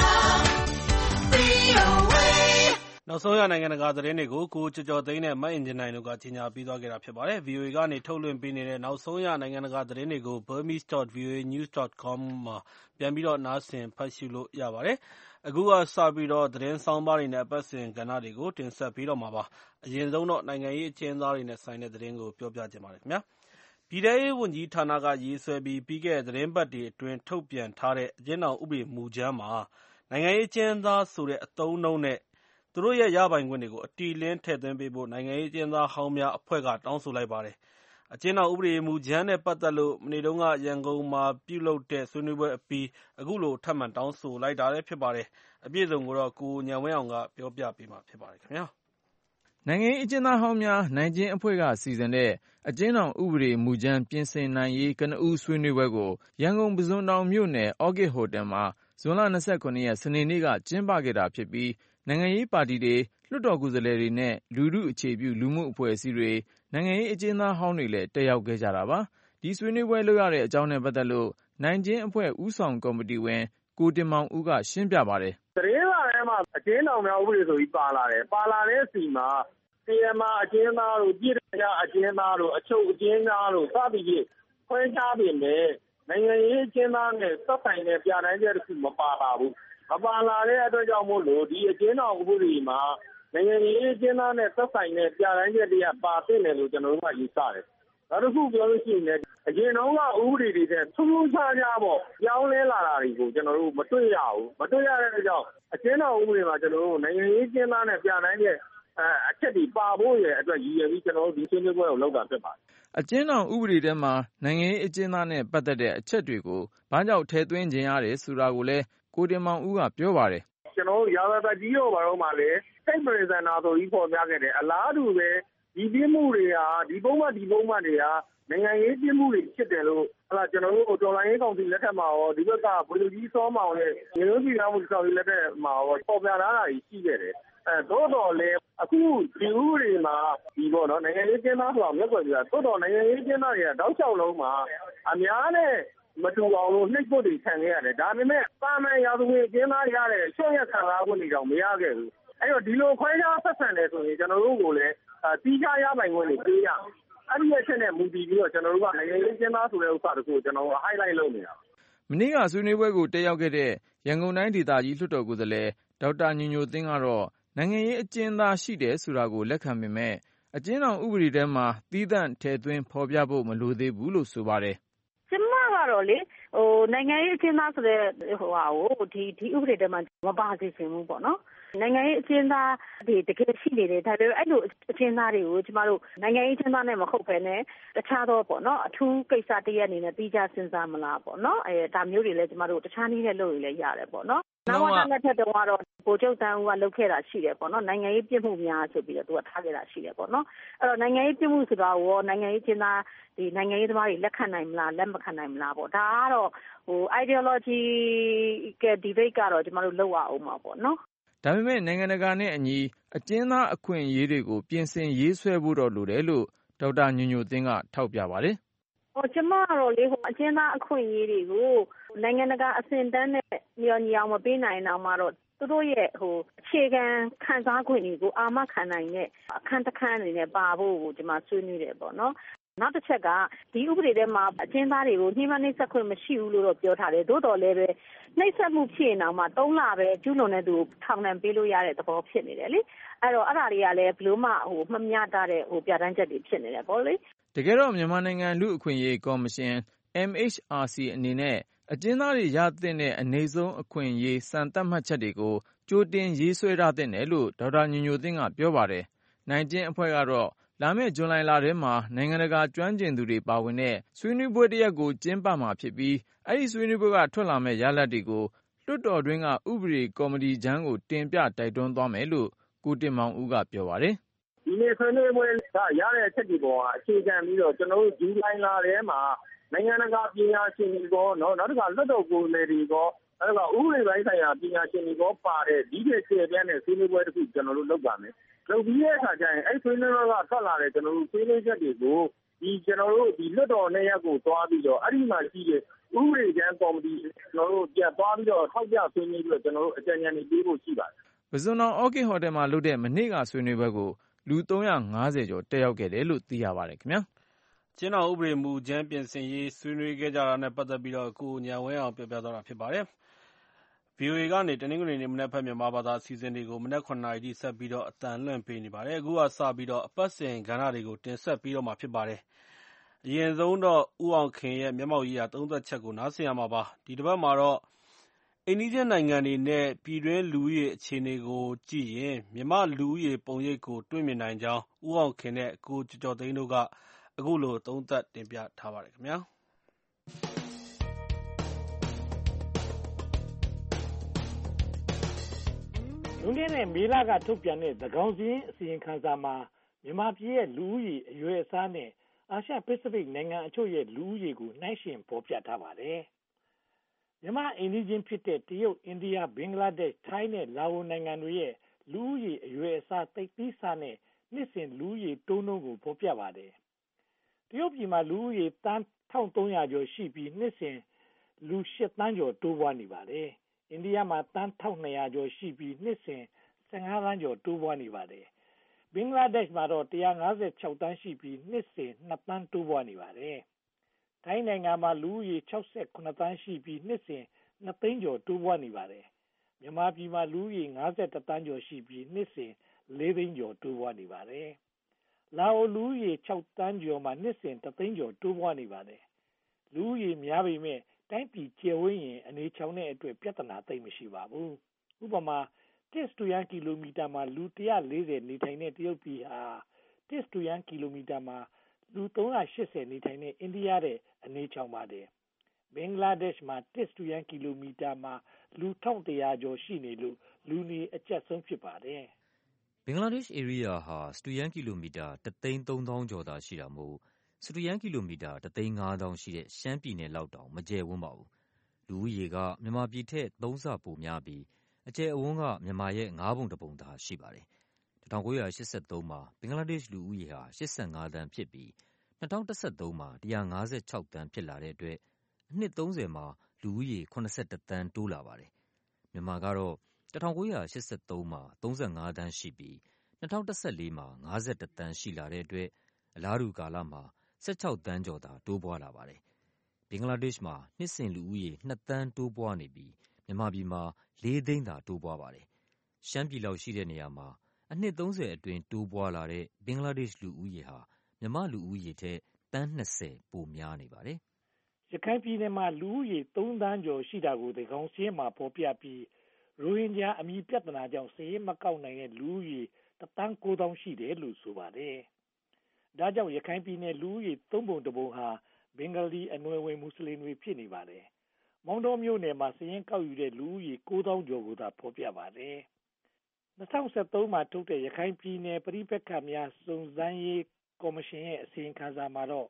VOA နောက်ဆုံးရနိုင်ငံတကာသတင်းတွေကိုကိုကျော်ကျော်သိန်းနဲ့မအင်ဂျင်နိုင်တို့ကကြီးညာပြီးသွားခဲ့တာဖြစ်ပါတယ်။ VOA ကနေထုတ်လွှင့်ပေးနေတဲ့နောက်ဆုံးရနိုင်ငံတကာသတင်းတွေကို burmese.voanews.com မှာပြန်ပြီးတော့နားဆင်ဖတ်ရှုလို့ရပါတယ်။အခုကစပြီးတော့သတင်းဆောင်းပါးတွေနဲ့အပတ်စဉ်ကဏ္ဍတွေကိုတင်ဆက်ပေးတော့မှာပါ။အရင်ဆုံးတော့နိုင်ငံရေးအကျဉ်းသားတွေနဲ့ဆိုင်တဲ့သတင်းကိုပြောပြချင်ပါတယ်ခင်ဗျာ။ပြည်ထဲရေးဝန်ကြီးဌာနကရေးဆွဲပြီးပြီးခဲ့တဲ့သတင်းပတ်တွေအတွင်းထုတ်ပြန်ထားတဲ့အကျဉ်းထောင်ဥပဒေမူကြမ်းမှာနိုင်ငံရေးအကျဉ်းသားဆိုတဲ့အသုံးအနှုန်းနဲ့သူတို့ရဲ့ရပိုင်ခွင့်တွေကိုအတိအလင်းထည့်သွင်းပေးဖို့နိုင်ငံရေးအကျဉ်းသားဟောင်းများအဖွဲ့ကတောင်းဆိုလိုက်ပါတယ်။အကျဉ်းထောင်ဥပဒေမူကြမ်းနဲ့ပတ်သက်လို့မနေ့တုန်းကရန်ကုန်မှာပြုလုပ်တဲ့ဆွေးနွေးပွဲအပြီးအခုလိုထပ်မံတောင်းဆိုလိုက်တာလည်းဖြစ်ပါတယ်။အပြည့်အစုံကိုတော့ကိုဉာဏ်ဝင်းအောင်ကပြောပြပေးမှာဖြစ်ပါတယ်ခင်ဗျာ။နိုင်ငံရေးအကျဉ်းသားဟောင်းများနိုင်ကျဉ်းအဖွဲ့ကစီစဉ်တဲ့အကျဉ်းထောင်ဥပဒေမူကြမ်းပြင်ဆင်နိုင်ရေးကနဦးဆွေးနွေးပွဲကိုရန်ကုန်ပုဇွန်တောင်မြို့နယ်အော်ကစ်ဟိုတယ်မှာဇွန်လ29ရက်စနေနေ့ကကျင်းပခဲ့တာဖြစ်ပြီးနိုင်ငံရေးပါတီတွေလွှတ်တော်ကိုယ်စားလှယ်တွေနဲ့လူထုအခြေပြုလူမှုအဖွဲ့အစည်းတွေနိုင်ငံရေးအကျဉ်းသားဟောင်းတွေလည်းတက်ရောက်ခဲ့ကြတာပါ။ဒီဆွေးနွေးပွဲလုပ်ရတဲ့အကြောင်းနဲ့ပတ်သက်လို့နိုင်ကျဉ်းအဖွဲ့ဦးဆောင်ကော်မတီဝင်ကိုတင်မောင်ဦးကရှင်းပြပါတယ်။သတင်းစာထဲမှာအကျဉ်းထောင်များဥပဒေဆိုပြီးပါလာတယ်။ပါလာတဲ့စီမှာTMRအကျဉ်းသားတို့ပြည်ထရအကျဉ်းသားတို့အချုပ်အကျဉ်းသားတို့စသည်ဖြင့်ခွဲခြားပေမဲ့နိုင်ငံရေးအကျဉ်းသားနဲ့သက်ဆိုင်တဲ့ပြဋ္ဌာန်းချက်တစ်ခုမပါလာဘူး။မပါလာတဲ့အတွက်ကြောင့်မို့လို့ဒီအကျဉ်းထောင်ဥပဒေမှာနိုင်ငံရေးအကျဉ်းသားနဲ့သက်ဆိုင်တဲ့ပြဋ္ဌာန်းချက်တွေကပါသင့်တယ်လို့ကျွန်တော်တို့ကယူဆတယ်။နောက်တစ်ခုပြောလို့ရှိရင်လည်းအရင်တော့ကဥပဒေတွေတဲ့ထူးထူးခြားခြားပေါ့ပြောင်းလဲလာတာတွေကိုကျွန်တော်တို့မတွေ့ရဘူး။မတွေ့ရတဲ့အတွက်ကြောင့်အကျဉ်းထောင်ဥပဒေမှာကျွန်တော်တို့နိုင်ငံရေးအကျဉ်းသားနဲ့ပြဋ္ဌာန်းချက်အချက်တွေပါဖို့ရဲ့အတွက်ရည်ရွယ်ပြီးကျွန်တော်တို့ဒီဆွေးနွေးပွဲကိုလုပ်တာဖြစ်ပါတယ်။အကျဉ်းထောင်ဥပဒေထဲမှာနိုင်ငံရေးအကျဉ်းသားနဲ့ပတ်သက်တဲ့အချက်တွေကိုဘာကြောင့်ထည့်သွင်းခြင်းရတယ်ဆိုတာကိုလည်းကိုတင်မောင်ဦးကပြောပါတယ်။ကျွန်တော်တို့ရာဇသက်ကြီးရောဘာလို့မှလည်းစိတ်ပရိသနာဆိုပြီးပေါ်ပြခဲ့တယ်အလားတူပဲဒီပြမှုတွေဟာဒီပုံမှန်တွေကနိုင်ငံရေးပြမှုတွေဖြစ်တယ်လို့ကျွန်တော်တို့တော်လိုင်းရေးကောင်စီလက်ထက်မှာရောဒီဘက်ကဗိုလ်ချုပ်ကြီးစောမောင်ရဲ့မျိုးစီသားမှုဆောင်ရွက်လက်ထက်မှာရောပေါ်ပြလာတာရှိခဲ့တယ်။သို့တော်လည်းအခုဒီဥပဒေမှာဒီပေါ့နော်နိုင်ငံရေးကျင်းသားဆိုတာမြတ်ကွယ်ပြသို့တော်နိုင်ငံရေးကျင်းသားတွေကတောက်လျှောက်လုံးမှာအများနဲ့မတူအောင်လို့နှိပ်ဖို့တွေခံခဲ့ရတယ်ဒါပေမဲ့ပါမန်ရာဇဝင်ကျင်းသားရတဲ့ရှော့ရက်ခံစားခွင့်တွေတော့မရခဲ့ဘူးအဲ့တော့ဒီလိုခွဲခြားဆက်ဆံတယ်ဆိုရင်ကျွန်တော်တို့ကိုလည်းတီးခြားရပိုင်ခွင့်တွေပေးရအဲ့ဒီအချက်နဲ့မူတည်ပြီးတော့ကျွန်တော်တို့ကနိုင်ငံရေးကျင်းသားဆိုတဲ့ဥစ္စာတခုကိုကျွန်တော်တို့ highlight လုပ်နေတာမနေ့ကဆွေးနွေးပွဲကိုတက်ရောက်ခဲ့တဲ့ရန်ကုန်တိုင်းဒေသကြီးလွှတ်တော်ကိုယ်စားလှယ်ဒေါက်တာညိုညိုသိန်းကတော့နိုင်ငံရေးအကျဉ်းသားရှိတယ်ဆိုတာကိုလက်ခံပေမဲ့အကျဉ်းထောင်ဥပဒေထဲမှာသီးသန့်ထည့်သွင်းဖော်ပြဖို့မလိုသေးဘူးလို့ဆိုပါတယ်ကျမကတော့လေနိုင်ငံရေးအကျဉ်းသားဆိုတဲ့ဒီဥပဒေထဲမှာမပါစေချင်ဘူးပေါ့နော်နိုင်ငံရေးအကျဉ်းသားတွေတကယ်ရှိနေတယ်ဒါပေမဲ့အဲ့လိုအကျဉ်းသားတွေကိုကျမတို့နိုင်ငံရေးအကျဉ်းသားနဲ့မဟုတ်ဘဲနဲ့တခြားသောပေါ့နော်အထူးကိစ္စတရက်အနေနဲ့တီးခြားစဉ်းစားမလားပေါ့နော်ဒါမျိုးတွေလည်းကျမတို့တခြားနည်းနဲ့လုပ်ရင်လည်းရတယ်ပေါ့နော်နောက်ဝါဒလက်ထက်တုန်းကတော့ဗိုလ်ချုပ်တန်းဦးကလုပ်ခဲ့တာရှိတယ်ပေါ့နော်နိုင်ငံရေးပြစ်မှုများဆိုပြီးတော့သူကထားခဲ့တာရှိတယ်ပေါ့နော်အဲ့တော့နိုင်ငံရေးပြစ်မှုဆိုတာကိုနိုင်ငံရေးကျင်းသားဒီနိုင်ငံရေးသမားတွေလက်ခံနိုင်မလားလက်မခံနိုင်မလားပေါ့ဒါကတော့ideology က debate ကတော့ကျမတို့လုပ်ရအောင်ပါပေါ့နော်ဒါပေမဲ့နိုင်ငံတကာနဲ့အညီအကျဉ်းသားအခွင့်အရေးတွေကိုပြင်ဆင်ရေးဆွဲဖို့တော့လိုတယ်လို့ဒေါက်တာညိုညိုသင်းကထောက်ပြပါတယ်ကျမကတော့လေအကျဉ်းသားအခွင့်အရေးတွေကိုနိုင်ငံတကာအဆင့်တန်းနဲ့ညီအောင်မပေးနိုင်တော့မှတော့သူတို့ရဲ့အခြေခံခံစားခွင့်တွေကိုအာမခံနိုင်တဲ့အခန်းတစ်ခန်းအနေနဲ့ပါဖို့ကိုကျမဆွေးနွေးတယ်ပေါ့နော်နောက်တစ်ချက်ကဒီဥပဒေထဲမှာအကျဉ်းသားတွေကိုနှိမ့်မနှိမ့်ဆက်ခွင့်မရှိဘူးလို့တော့ပြောထားတယ်သို့တော်လည်းပဲနှိမ့်ဆက်မှုဖြစ်ရင်တော့မှ3လပဲကျူးလွန်တဲ့သူထောင်ဒဏ်ပေးလို့ရတဲ့သဘောဖြစ်နေတယ်လေအဲ့တော့အဲ့ဒါတွေကလည်းဘလို့မှမမျှတတဲ့ပြဋ္ဌာန်းချက်တွေဖြစ်နေတယ်ပေါ့လေတကယ်တော့မြန်မာနိုင်ငံလူ့အခွင့်အရေးကော်မရှင် MHRC အနေနဲ့အကျဉ်းသားတွေရသင့်တဲ့အနေဆုံးအခွင့်အရေးစံသတ်မှတ်ချက်တွေကိုကြိုတင်ရေးဆွဲထားသင့်တယ်လို့ဒေါက်တာညိုညိုသင်းကပြောပါတယ်။နိုင်ကျဉ်အဖွဲ့ကတော့လာမယ့်ဇွန်လထဲမှာနိုင်ငံတကာကျွမ်းကျင်သူတွေပါဝင်တဲ့ဆွေးနွေးပွဲတစ်ရပ်ကိုကျင်းပမှာဖြစ်ပြီးအဲ့ဒီဆွေးနွေးပွဲကထွက်လာမယ့်ရလဒ်တွေကိုလွှတ်တော်တွင်းကဥပဒေကော်မတီချမ်းကိုတင်ပြတိုက်တွန်းသွားမယ်လို့ကိုတင်မောင်ဦးကပြောပါတယ်။ဒီနေ့ဆွေးနွေးပွဲကရတဲ့အချက်တွေပေါ်မှာအခြေခံပြီးတော့ကျွန်တော်တို့ဇူလိုင်လထဲမှာနိုင်ငံတကာပညာရှင်တွေကောနောက်တစ်ခါလွှတ်တော်ကိုယ်စားလှယ်တွေကောအဲ့တော့ဥပဒေပိုင်းဆိုင်ရာပညာရှင်တွေကောပါတဲ့ဒီတဲ့ခြေပြန်းတဲ့ဆွေးနွေးပွဲတစ်ခုကျွန်တော်တို့လုပ်ပါမယ်။လုပ်ပြီးတဲ့အခါကျရင်အဲ့ဆွေးနွေးပွဲကထွက်လာတဲ့ကျွန်တော်တို့ဆွေးနွေးချက်တွေကိုကျွန်တော်တို့လွှတ်တော်နှစ်ရပ်ကိုတွားပြီးတော့အဲ့ဒီမှာရှိတဲ့ဥပဒေကျမ်းကော်မတီကျွန်တော်တို့ပြန်တွားပြီးတော့ထောက်ပြဆွေးနွေးပြီးတော့ကျွန်တော်တို့အကြံဉာဏ်တွေပေးဖို့ရှိပါတယ်။ပုဇွန်တောင်အော်ကစ်ဟိုတယ်မှာလုပ်တဲ့မနေ့ကဆွေးနွေးပွဲကိုလူ350ကျော်တက်ရောက်ခဲ့တယ်လို့သိရပါတယ်ခင်ဗျာ။ကျင်းတော်ဥပဒေမူကြမ်းပြင်ဆင်ရေးဆွေးနွေးခဲ့ကြတာနဲ့ပတ်သက်ပြီးတော့ကိုဉာဏ်ဝင်းအောင်ပြောပြသွားတာဖြစ်ပါတယ်။ VOA ကနေတနင်္ဂနွေနေ့မနက်ဖက်မြန်မာဘာသာအစီအစဉ်တွေကိုမနက်9:00နာရီထိဆက်ပြီးတော့အသံလွှင့်ပေးနေပါတယ်။အခုကစပြီးတော့အပတ်စဉ်ကဏ္ဍတွေကိုတင်ဆက်ပြီးတော့မှာဖြစ်ပါတယ်။အရင်ဆုံးတော့ဦးအောင်ခင်ရဲ့မျက်မှောက်ရေးရာသုံးသက်ချက်ကိုနားဆင်ရမှာပါ။ဒီတစ်ပတ်မှာတော့အိန္ဒိယနိုင်ငံတွေနဲ့ပြည်တွင်းလူဦးရေအခြေအနေကိုကြည့်ရင်မြန်မာလူဦးရေပုံရိပ်ကိုတွေ့မြင်နိုင်ကြောင်းဦးအောင်ခင်နဲ့ကိုကျော်ကျော်သိန်းတို့ကအခုလိုသုံးသပ်တင်ပြထားပါတယ်ခင်ဗျာ။လွန်ခဲ့တဲ့မေလကထုတ်ပြန်တဲ့သန်းခေါင်စာရင်းအစီရင်ခံစာမှာမြန်မာပြည်ရဲ့လူဦးရေအရွယ်အစားနဲ့အာရှပစိဖိတ်နိုင်ငံအချို့ရဲ့လူဦးရေကိုနှိုင်းယှဉ်ဖော်ပြထားပါတယ်။မြန်မာအိမ်နီးချင်းဖြစ်တဲ့တရုတ်၊အိန္ဒိယ၊ဘင်္ဂလားဒေ့ရှ်၊ထိုင်းနဲ့လာအိုနိုင်ငံတွေရဲ့လူဦးရေအရွယ်အစားသိပ်သည်းဆနဲ့နှစ်စဉ်လူဦးရေတိုးနှုန်းကိုဖော်ပြပါတယ်။တရုတ်ပြည်မှာလူဦးရေသန်း1300ကျော်ရှိပြီးနှစ်စဉ်လူ8သန်းကျော်တိုးပွားနေပါတယ်။အိန္ဒိယမှာသန်း1200ကျော်ရှိပြီးနှစ်စဉ်15သန်းကျော်တိုးပွားနေပါတယ်။ဘင်္ဂလားဒေ့ရှ်မှာတော့156သန်းရှိပြီးနှစ်စဉ်2သန်းတိုးပွားနေပါတယ်။ထိုင်းနိုင်ငံမှာလူဦးရေ68သန်းရှိပြီးနှစ်စဉ်2သိန်းကျော်တိုးပွားနေပါတယ်။မြန်မာပြည်မှာလူဦးရေ51သန်းကျော်ရှိပြီးနှစ်စဉ်4သိန်းကျော်တိုးပွားနေပါတယ်။လာအိုလူဦးရေ6သန်းကျော်မှာနှစ်စဉ်3သိန်းကျော်တိုးပွားနေပါတယ်။လူဦးရေများပေမဲ့တိုင်းပြည်ကျယ်ဝန်းရင်အနေချောင်တဲ့အတွက်ပြဿနာသိပ်မရှိပါဘူး။ဥပမာတစ်စတုရန်းကီလိုမီတာမှာလူ140နေထိုင်တဲ့တရုတ်ပြည်ဟာတစ်စတုရန်းကီလိုမီတာမှာလူ380နေထိုင်တဲ့အိန္ဒိယရဲ့အနေချောင်ပါတယ်။ဘင်္ဂလားဒေ့ရှ်မှာတစ်စတုရန်းကီလိုမီတာမှာလူ1100ကျော်ရှိနေလို့လူနေအကျက်ဆုံးဖြစ်ပါတယ်။ဘင်္ဂလားဒေ့ရှ်ဧရိယာဟာစတုရန်းကီလိုမီတာ130,000ကျော်သာရှိတာမို့စတုရန်းကီလိုမီတာ150,000ရှိတဲ့ရှမ်းပြည်နယ်လောက်တောင်မကျယ်ဝန်းပါဘူး။လူဦးရေကမြန်မာပြည်ထက်3ဆပိုများပြီးအကျယ်အဝန်းကမြန်မာရဲ့9ပုံ1ပုံသာရှိပါတယ်။1983မှာဘင်္ဂလားဒေ့ရှ်လူဦးရေဟာ85သန်းဖြစ်ပြီး2013မှာ156သန်းဖြစ်လာတဲ့အတွက်အနှစ်30မှာလူဦးရေ81သန်းတိုးလာပါတယ်။မြန်မာကတော့1983မှာ35သန်းရှိပြီး2014မှာ51သန်းရှိလာတဲ့အတွက်အလားတူကာလမှာ16သန်းကျော်သာတိုးပွားလာပါတယ်။ဘင်္ဂလားဒေ့ရှ်မှာနှစ်စဉ်လူဦးရေ2သန်းတိုးပွားနေပြီးမြန်မာပြည်မှာ4သိန်းသာတိုးပွားပါတယ်။ရှမ်းပြည်လောက်ရှိတဲ့နေရာမှာအနှစ်30အတွင်းတိုးပွားလာတဲ့ဘင်္ဂလားဒေ့ရှ်လူဦးရေဟာမြန်မာလူဦးရေထက်သန်း20ပိုများနေပါတယ်ရခိုင်ပြည်နယ်မှာလူဦးရေ3 သန်းကျော်ရှိတာကိုသန်းခေါင်စာရင်းမှာဖော်ပြပြီးရိုဟင်ဂျာအမည်ပြဿနာကြောင့်စာရင်းမကောက်နိုင်တဲ့လူဦးရေ1,900,000ရှိတယ်လို့ဆိုပါတယ်။ဒါကြောင့်ရခိုင်ပြည်နယ်လူဦးရေ3 ပုံ 1 ပုံဟာဘင်္ဂလီအနွယ်ဝင်မွတ်စလင်တွေဖြစ်နေပါတယ်။မောင်တောမြို့နယ်မှာစာရင်းကောက်ယူတဲ့လူဦးရေ9,000 ကျော်ကိုသာဖော်ပြပါတယ်။2013မှာထုတ်တဲ့ရခိုင်ပြည်နယ်ပဋိပက္ခများစုံစမ်းရေးကော်မရှင်ရဲ့အစီရင်ခံစာမှာတော့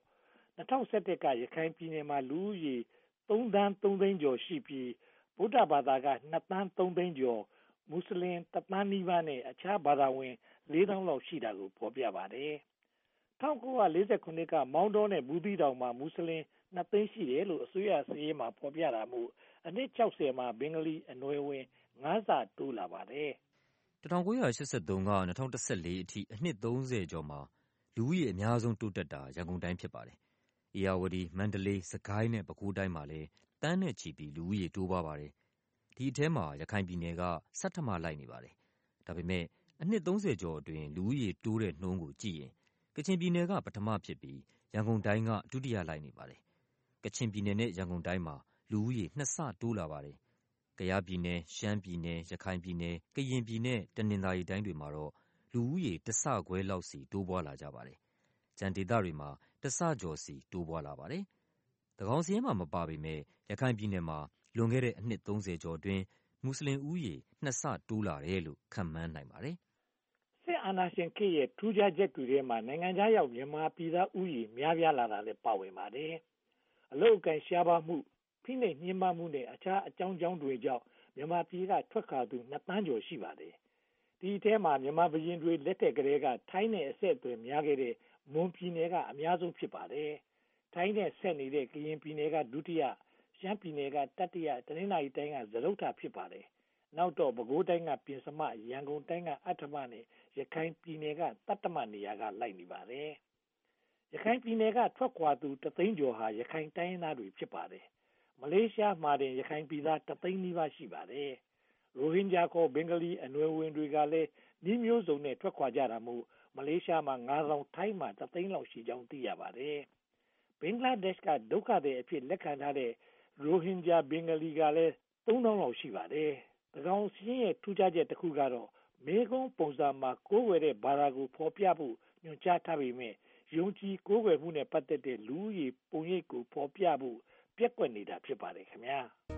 2011ကရခိုင်ပြည်နယ်မှာလူဦးရေ3 သန်း 3 သိန်းကျော်ရှိပြီးဗုဒ္ဓဘာသာက2 သန်း 3 သိန်းကျော်မွတ်စလင်1 သန်းနီးပါးနဲ့အခြားဘာသာဝင် 4,000 လောက်ရှိတာကိုဖော်ပြပါတယ်။1949ကမောင်တောနဲ့ဘူးသီးတောင်မှာမွတ်စလင်2 သိန်းရှိတယ်လို့အစိုးရစာရင်းမှာဖော်ပြတာမို့အနှစ်60မှာဘင်္ဂလီအနွယ်ဝင်9 ဆတိုးလာပါတယ်။1983က2014အထိအနှစ်30ကျော်မှာလူဦးရေအများဆုံးတိုးတက်တာရန်ကုန်တိုင်းဖြစ်ပါတယ်။ဧရာဝတီ၊မန္တလေး၊စကိုင်းနဲ့ပဲခူးတိုင်းမှာလည်းတန်းနဲ့ချီပြီးလူဦးရေတိုးပွားပါတယ်။ဒီအထဲမှာရခိုင်ပြည်နယ်ကဆဋ္ဌမလိုက်နေပါတယ်။ဒါပေမဲ့အနှစ်30ကျော်အတွင်းလူဦးရေတိုးတဲ့နှုန်းကိုကြည့်ရင်ကချင်ပြည်နယ်ကပထမဖြစ်ပြီးရန်ကုန်တိုင်းကဒုတိယလိုက်နေပါတယ်။ကချင်ပြည်နယ်နဲ့ရန်ကုန်တိုင်းမှာလူဦးရေ2 ဆတိုးလာပါတယ်။ကယားပြည်နယ်၊ရှမ်းပြည်နယ်၊ရခိုင်ပြည်နယ်၊ကရင်ပြည်နယ်၊တနင်္သာရီတိုင်းတွေမှာတော့လူဦးရေ1 ဆခွဲလောက်စီတိုးပွားလာကြပါတယ်။ကျန်ဒေသတွေမှာ1 ဆကျော်စီတိုးပွားလာပါတယ်။သန်းခေါင်စာရင်းမှာမပါပေမဲ့ရခိုင်ပြည်နယ်မှာလွန်ခဲ့တဲ့အနှစ်30ကျော်အတွင်းမွတ်စလင်ဦးရေ2 ဆတိုးလာတယ်လို့ခန့်မှန်းနိုင်ပါတယ်။စစ်အာဏာရှင်ခေတ်ရဲ့ထူးခြားချက်တွေထဲမှာနိုင်ငံခြားရောက်မြန်မာပြည်သားဦးရေများပြားလာတာလည်းပါဝင်ပါတယ်။အလုပ်အကိုင်ရှားပါးမှုဖိနှိပ်ညှဉ်းပန်းမှုနဲ့အခြားအကြောင်းကြောင့်တွေကြောင့်မြန်မာပြည်ကထွက်ခွာသူ2 သန်းကျော်ရှိပါတယ်။ဒီအထဲမှာမြန်မာဘုရင်တွေလက်ထက်ကတည်းကထိုင်းနဲ့အဆက်အသွယ်များခဲ့တဲ့မွန်ပြည်နယ်ကအများဆုံးဖြစ်ပါတယ်။ထိုင်းနဲ့ဆက်နေတဲ့ကရင်ပြည်နယ်ကဒုတိယရှမ်းပြည်နယ်ကတတိယတနင်္သာရီတိုင်းကစတုတ္ထဖြစ်ပါတယ်။နောက်တော့ပဲခူးတိုင်းကပင်စမရန်ကုန်တိုင်းကအဋ္ဌမနဲ့ရခိုင်ပြည်နယ်ကတတ္တမနေရာကလိုက်နေပါတယ်။ရခိုင်ပြည်နယ်ကထွက်ခွာသူ1 သိန်းကျော်ဟာရခိုင်တိုင်းရင်းသားတွေဖြစ်ပါတယ်။မလေးရှားမှာတင်ရခိုင်ပြည်သား1 သိန်းနီးပါးရှိပါတယ်။ရိုဟင်ဂျာခေါ်ဘင်္ဂလီအနွယ်ဝင်တွေကလည်းနည်းမျိုးစုံနဲ့ထွက်ခွာကြတာမို့မလေးရှားမှာ9,000ထိုင်းမှာ1 သိန်းလောက်ရှိကြောင်းသိရပါတယ်။ဘင်္ဂလားဒေ့ရှ်ကဒုက္ခသည်အဖြစ်လက်ခံထားတဲ့ရိုဟင်ဂျာဘင်္ဂလီကလည်း3,000 လောက်ရှိပါတယ်။သန်းခေါင်စာရင်းရဲ့ထူးခြားချက်တစ်ခုကတော့မေကွန်းပုံစံမှာကိုးကွယ်တဲ့ဘာသာကိုဖော်ပြဖို့ညွှန်ကြားထားပေမဲ့ယုံကြည်ကိုးကွယ်မှုနဲ့ပတ်သက်တဲ့လူဦးရေပုံရိပ်ကိုဖော်ပြဖို့ပျက်ကွက်နေတာဖြစ်ပါတယ်ခင်ဗျာ။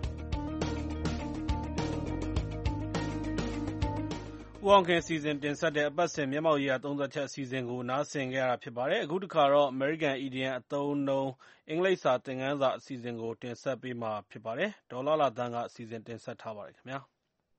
ဦးအောင်ခင်စီစဉ်တင်ဆက်တဲ့အပတ်စဉ်မျက်မှောက်ရေးရာသုံးသပ်ချက်အစီအစဉ်ကိုနားဆင်ခဲ့ရတာဖြစ်ပါတယ်။အခုတစ်ခါတော့ American Idiom အသုံးအနှုန်းအင်္ဂလိပ်စာသင်ခန်းစာအစီအစဉ်ကိုတင်ဆက်ပေးမှာဖြစ်ပါတယ်။ဒေါ်လာသန်းကအစီအစဉ်တင်ဆက်ထားပါတယ်ခင်ဗျာ။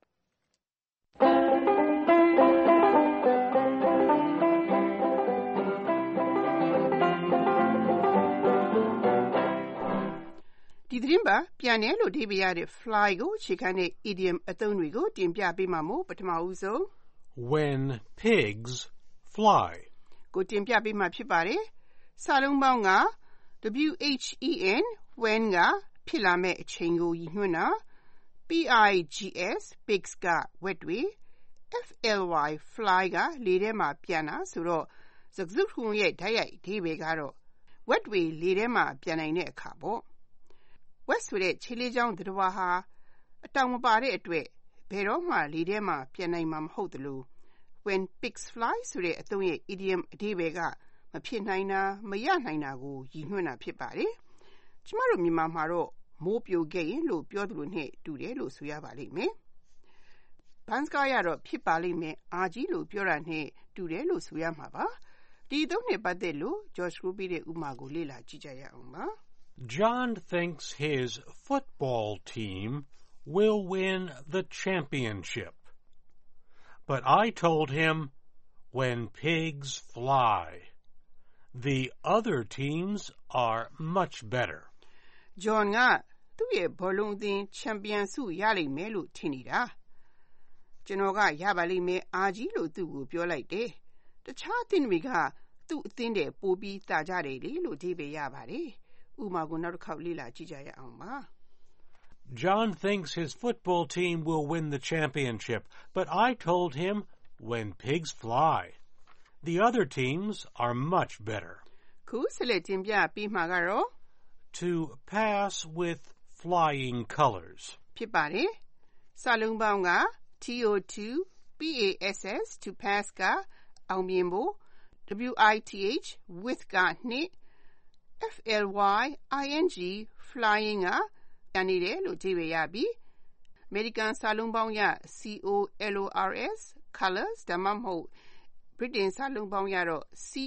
ဒီသတင်းပါပြန်တယ်လို့ဒီပြရတဲ့ fly ကိုခြေခံတဲ့ idiom အသုံးတွေကိုတင်ပြပေးမှာမို့ပထမဦးဆုံး When pigs fly ကိုတင်ပြပေးမှာဖြစ်ပါတယ်စာလုံးပေါင်းက when when ကဖြစ်လာမဲ့အချိန်ကိုရည်ညွှန်းတာ pigs pigs ကဝက်တွေ fly fly ကလေထဲမှာပြန်တာဆိုတော့စကားစုတခုရဲ့ဓာတ်ရိုက်အဓိပ္ပာယ်ကတော့ဝက်တွေလေထဲမှာပြန်နိုင်တဲ့အခါပေါ့ဝက်ဆိုတဲ့ခြေလေးချောင်းသတ္တဝါဟာအတောင်မပါတဲ့အတွက်ဘယ်တော့မှလေထဲမှာပြန်နိုင်မှာမဟုတ်သလို when pigs fly ဆိုတဲ့အသုံးရဲ့ idiom အဓိပ္ပာယ်ကမဖြစ်နိုင်တာမရနိုင်တာကိုရည်ညွှန်းတာဖြစ်ပါတယ်။ကျမတို့မြန်မာမှာတော့မိုးပြိုခဲ့ရင်လို့ပြောသလိုနဲ့တူတယ်လို့ဆိုရပါလိမ့်မယ်။ဘန်းစကားရတော့ဖြစ်ပါလိမ့်မယ်အာကြီးလို့ပြောတာနဲ့တူတယ်လို့ဆိုရမှာပါ။ဒီအသုံးနဲ့ပတ်သက်လို့ George Ruby ရဲ့ဥပမာကိုလေ့လာကြည့်ကြရအောင်ပါ။ John thinks his football team will win the championship. But I told him, when pigs fly, the other teams are much better. John ကသူ့ရဲ့ဘောလုံးအသင်းချန်ပီယံဆုရလိမ့်မယ်လို့ထင်နေတာ။ကျွန်တော်ကရပါလိမ့်မယ်အာကြီးလို့သူ့ကိုပြောလိုက်တယ်။တခြားအသင်းတွေကသူ့အသင်းတဲ့ပိုပြီးတာကြတယ်လေလို့အဓိပ္ပာယ်ရပါတယ်။ဥပမာကိုနောက်တစ်ခေါက်လေ့လာကြည့်ကြရအောင်ပါ။ John thinks his football team will win the championship, but I told him, when pigs fly, the other teams are much better. ခုဆက်လက်တင်ပြပြီးမှာကတော့ to pass with flying colors. ဖြစ်ပါတယ်။စာလုံးပေါင်းက to pass to pass ကအောင်မြင်ဖို့ with with ကနှစ် flying flying ကပြန်နေတယ်လို့အဓိပ္ပာယ်ရပြီး American စာလုံးပေါင်းရ colors colors ဒါမှမဟုတ် Britain စာလုံးပေါင်းရတော့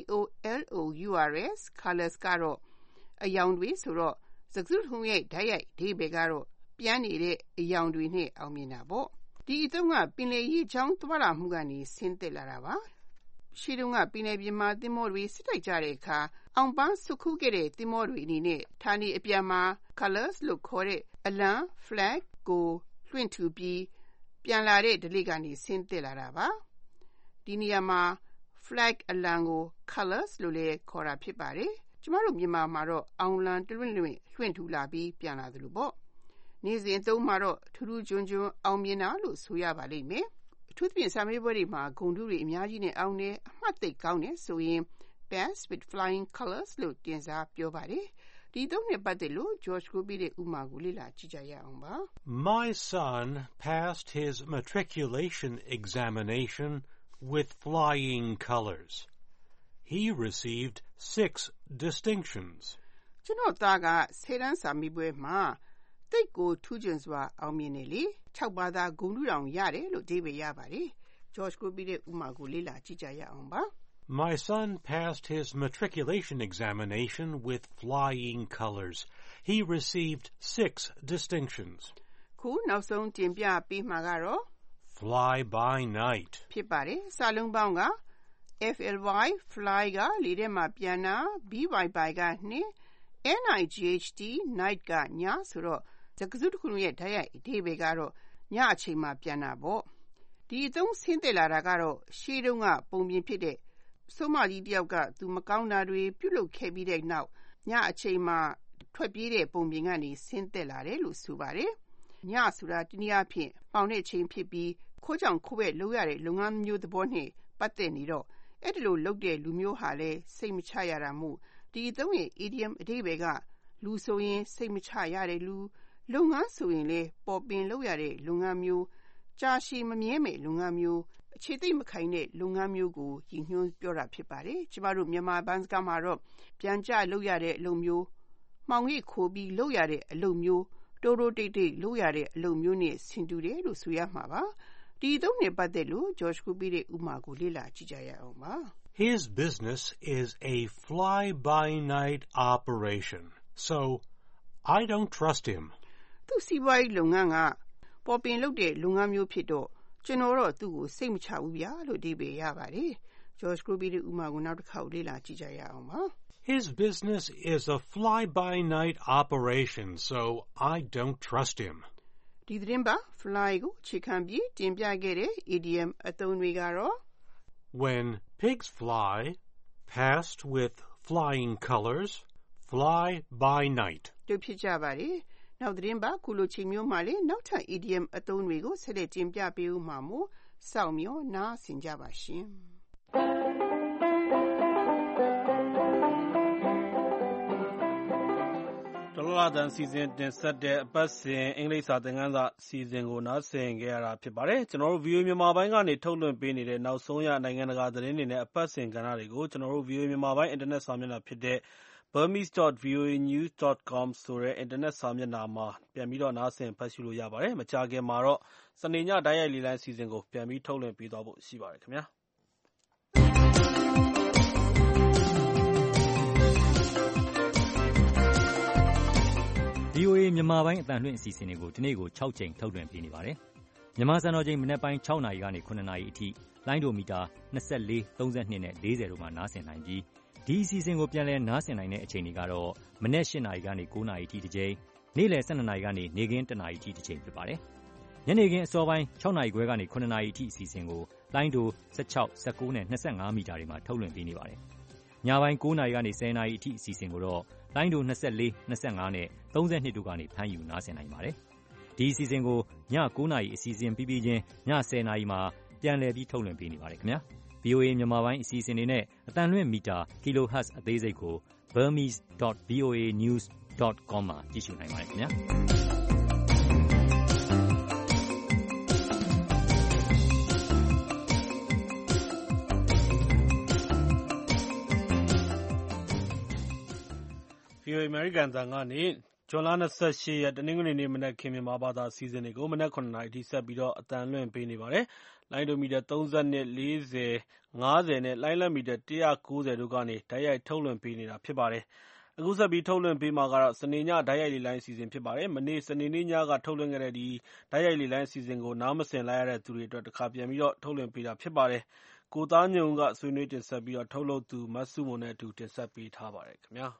colors colors ကတော့အယောင်တွေဆိုတော့စကားစုရဲ့ဓာတ်ရိုက်အဓိပ္ပာယ်ကတော့ပြန်နေတဲ့အယောင်တွေနဲ့အောင်မြင်တာပေါ့ဒီအသုံးကပင်လယ်ရေချောင်းသွားလာမှုကနေဆင်းသက်လာတာပါရှေးတုန်းကပင်လယ်ပြင်မှာသင်္ဘောတွေစစ်တိုက်ကြတဲ့အခါအောင်ပန်းစုခုခဲ့တဲ့သင်္ဘောတွေအနေနဲ့ဌာနေအပြန်မှာ colors လို့ခေါ်တဲ့အလံ flag ကိုလွှင့်ထူပြီးပြန်လာတဲ့ဓလေ့ကနေဆင်းသက်လာတာပါဒီနေရာမှာ flag အလံကို colors လို့လည်းခေါ်တာဖြစ်ပါတယ်ကျမတို့မြန်မာမှာတော့အောင်လံတွင်လွှင့်ထူလာပြီးပြန်လာသလိုပေါ့နေ့စဉ်သုံးမှာတော့ထူးထူးကျွန်းကျွန်းအောင်မြင်တာလို့ဆိုရပါလိမ့်မယ်အထူးသဖြင့်စာမေးပွဲတွေမှာဂုဏ်တုတွေအများကြီးနဲ့အောင်တယ်အမှတ်သိကောင်းတယ်ဆိုရင် pass with flying colors လို့တင်စားပြောပါတယ်ဒီသုံးနဲ့ပတ်သက်လို့ George ကိုပြီးတဲ့ဥမာကိုလေ့လာကြည့်ကြရအောင်ပါ My son passed his matriculation examination with flying colors. He received 6 distinctions. ကျွန်တော်သားကဆယ်တန်းစာမေးပွဲမှာတိတ်ကိုထူးချွန်စွာအောင်မြင်နေလေ6ဘာသာဂုဏ်တုတောင်ရတယ်လို့အဓိပ္ပာယ်ရပါတယ် George ကိုပြီးတဲ့ဥမာကိုလေ့လာကြည့်ကြရအောင်ပါ My son passed his matriculation examination with flying colors. He received 6 distinctions. ခုနောက်ဆုံးတင်ပြပေးမှာကတော့ Fly by night. ဖြစ်ပါတယ်စာလုံးပေါင်းက fly fly ကလေထဲမှာပြန်တာ by ကနှစ် night night ကညဆိုတော့စကားစုတစ်ခုလုံးရဲ့ဓာတ်ရိုက်အဓိပ္ပာယ်ကတော့ညအချိန်မှာပြန်တာပေါ့ဒီအသုံးဆင်းသက်လာတာကတော့ရှေးတုန်းကပုံပြင်ဖြစ်တဲ့ဆုံးမကြီးတယောက်ကသူမကောင်းတာတွေပြုလုပ်ခဲ့ပြီးတဲ့နောက်ညအချိန်မှာထွက်ပြေးတဲ့ပုံပြင်ကနေဆင်းသက်လာတယ်လို့ဆိုပါတယ်ညဆိုတာတနည်းအားဖြင့်ပေါင်တဲ့အချိန်ဖြစ်ပြီးခိုးကြောင်ခိုးပဲလုပ်ရတဲ့လုပ်ငန်းမျိုးသဘောနဲ့ပတ်သက်နေတော့အဲ့ဒီလိုလုပ်တဲ့လူမျိုးဟာလည်းစိတ်မချရတာမို့ဒီအသုံးရဲ့ idiom အဓိပ္ပာယ်ကလူဆိုရင်စိတ်မချရတဲ့လူလုပ်ငန်းဆိုရင်လည်းပေါ်ပင်လုပ်ရတဲ့လုပ်ငန်းမျိုးကြာရှည်မမြဲမဲ့လုပ်ငန်းမျိုးအခြေသိမ့်မခိုင်တဲ့လုပ်ငန်းမျိုးကိုရည်ညွှန်းပြောတာဖြစ်ပါတယ်ကျမတို့မြန်မာဘန်းစကားမှာတော့ပြန်ကြလုပ်ရတဲ့အလုပ်မျိုးမှောင်ရိပ်ခိုးပြီးလုပ်ရတဲ့အလုပ်မျိုးတိုးတိုးတိတ်တိတ်လုပ်ရတဲ့အလုပ်မျိုးနဲ့ဆင်တူတယ်လို့ဆိုရမှာပါဒီအသုံးနဲ့ပတ်သက်လို့ George ကိုပြီးတဲ့ဥမာကိုလေ့လာကြည့်ကြရအောင်ပါ His business is a fly-by-night operation, so I don't trust him. သူစီးပွားရေးလုပ်ငန်းကပေါ်ပင်လုပ်တဲ့လုပ်ငန်းမျိုးဖြစ်တော့ကျွန်တော်တော့သူ့ကိုစိတ်မချဘူးဗျာလို့အဓိပ္ပာယ်ရပါတယ် George ကိုပြီးတဲ့ဥမာကိုနောက်တစ်ခါလေ့လာကြည့်ကြရအောင်ပါ His business is a fly-by-night operation, so I don't trust him. ဒီသတင်းပါ fly ကိုအခြေခံပြီးတင်ပြခဲ့တဲ့ idiom အသုံးတွေကတော့ When pigs fly, passed with flying colors, fly by night. တို့ဖြစ်ကြပါတယ်နောက်သတင်းပါခုလိုချိန်မျိုးမှာလေနောက်ထပ် idiom အသုံးတွေကိုဆက်လက်တင်ပြပေးဦးမှာမို့စောင့်မျှော်နားဆင်ကြပါရှင်တလားတန်စီစဉ်တင်ဆက်တဲ့အပတ်စဉ်အင်္ဂလိပ်စာသင်ခန်းစာစီစဉ်ကိုနားဆင်ကြရတာဖြစ်ပါတယ်ကျွန်တော်တို့ VOE မြန်မာပိုင်းကနေထုတ်လွှင့်ပေးနေတဲ့နောက်ဆုံးရနိုင်ငံတကာသတင်းတွေနဲ့အပတ်စဉ်ကဏ္ဍတွေကိုကျွန်တော်တို့ VOE မြန်မာပိုင်းအင်တာနက်စာမျက်နှာဖြစ်တဲ့ burmese.voanews.com ဆိုတဲ့ internet စာမျက်နှာမှာပြန်ပြီးတော့နားဆင်ဖတ်ရှုလို့ရပါတယ်။မကြာခင်မှာတော့စနေညတိုက်ရိုက်လေလံအစီအစဉ်ကိုပြန်ပြီးထုတ်လွှင့်ပေးသွားဖို့ရှိပါတယ်ခင်ဗျာ။ VOA မြန်မာပိုင်းအသံလွှင့်အစီအစဉ်တွေကိုဒီနေ့ကို6ချိန်ထုတ်လွှင့်ပေးနေပါတယ်။မြန်မာစံတော်ချိန်မနက်ပိုင်း6နာရီကနေ9နာရီအထိလိုင်းဒိုမီတာ24 32နဲ့40တို့မှာနားဆင်နိုင်ပြီးဒီအစီအစဉ်ကိုပြန်လည်နားဆင်နိုင်တဲ့အချိန်တွေကတော့မနက်8နာရီကနေ9နာရီအထိတစ်ချိန်နေ့လယ်12နာရီကနေနေ့ခင်း1နာရီအထိတစ်ချိန်ဖြစ်ပါတယ်။ညနေခင်းအစောပိုင်း6နာရီခွဲကနေ9နာရီအထိအစီအစဉ်ကိုလိုင်းဒို16 19နဲ့25မီတာတွေမှာထုတ်လွှင့်ပေးနေပါတယ်။ညပိုင်း9နာရီကနေ10နာရီအထိအစီအစဉ်ကိုတော့လိုင်းဒို24 25နဲ့32တို့ကနေဖမ်းယူနားဆင်နိုင်ပါတယ်။ဒီအစီအစဉ်ကိုည9နာရီအစီအစဉ်ပြီးပြီးချင်းည10နာရီမှာပြန်လည်ပြီးထုတ်လွှင့်ပေးနေပါတယ်ခင်ဗျာ။ VOA မြန်မာပိုင်းအစီအစဉ်တွေနဲ့အသံလွှင့်မီတာ kilohertz အသေးစိတ်ကို burmese.voanews voa.com မှာကြည့်ရှုနိုင်ပါတယ်ခင်ဗျာ VOA အမေရိကန်အသံကနေဇွန်လ 28 ရက်တနင်္ဂနွေနေ့မနက်ခင်းမြန်မာဘာသာအစီအစဉ်တွေကိုမနက် 9 နာရီအထိဆက်ပြီးအသံလွှင့်ပေးနေပါတယ်။လိုင်းဒိုမီတာ 32, 40, 50 နဲ့ လိုင်းလတ်မီတာ 190 တို့ကနေတိုက်ရိုက်ထုတ်လွှင့်ပေးနေတာဖြစ်ပါတယ်။အခုဆက်ပြီးထုတ်လွှင့်ပေးမှာကတော့စနေညတိုက်ရိုက်လေလိုင်းအစီအစဉ်ဖြစ်ပါတယ်။မနေ့စနေနေ့ညကထုတ်လွှင့်ခဲ့တဲ့ဒီတိုက်ရိုက်လေလိုင်းအစီအစဉ်ကိုနားမဆင်လိုက်ရတဲ့သူတွေအတွက်တခါပြန်ပြီးထုတ်လွှင့်ပေးတာဖြစ်ပါတယ်။ကိုသားညွန့်ကဆွေးနွေးတင်ဆက်ပြီးထုတ်လုပ်သူမဆုမွန်နဲ့အတူတင်ဆက်ပေးထားပါတယ်ခင်ဗျာ။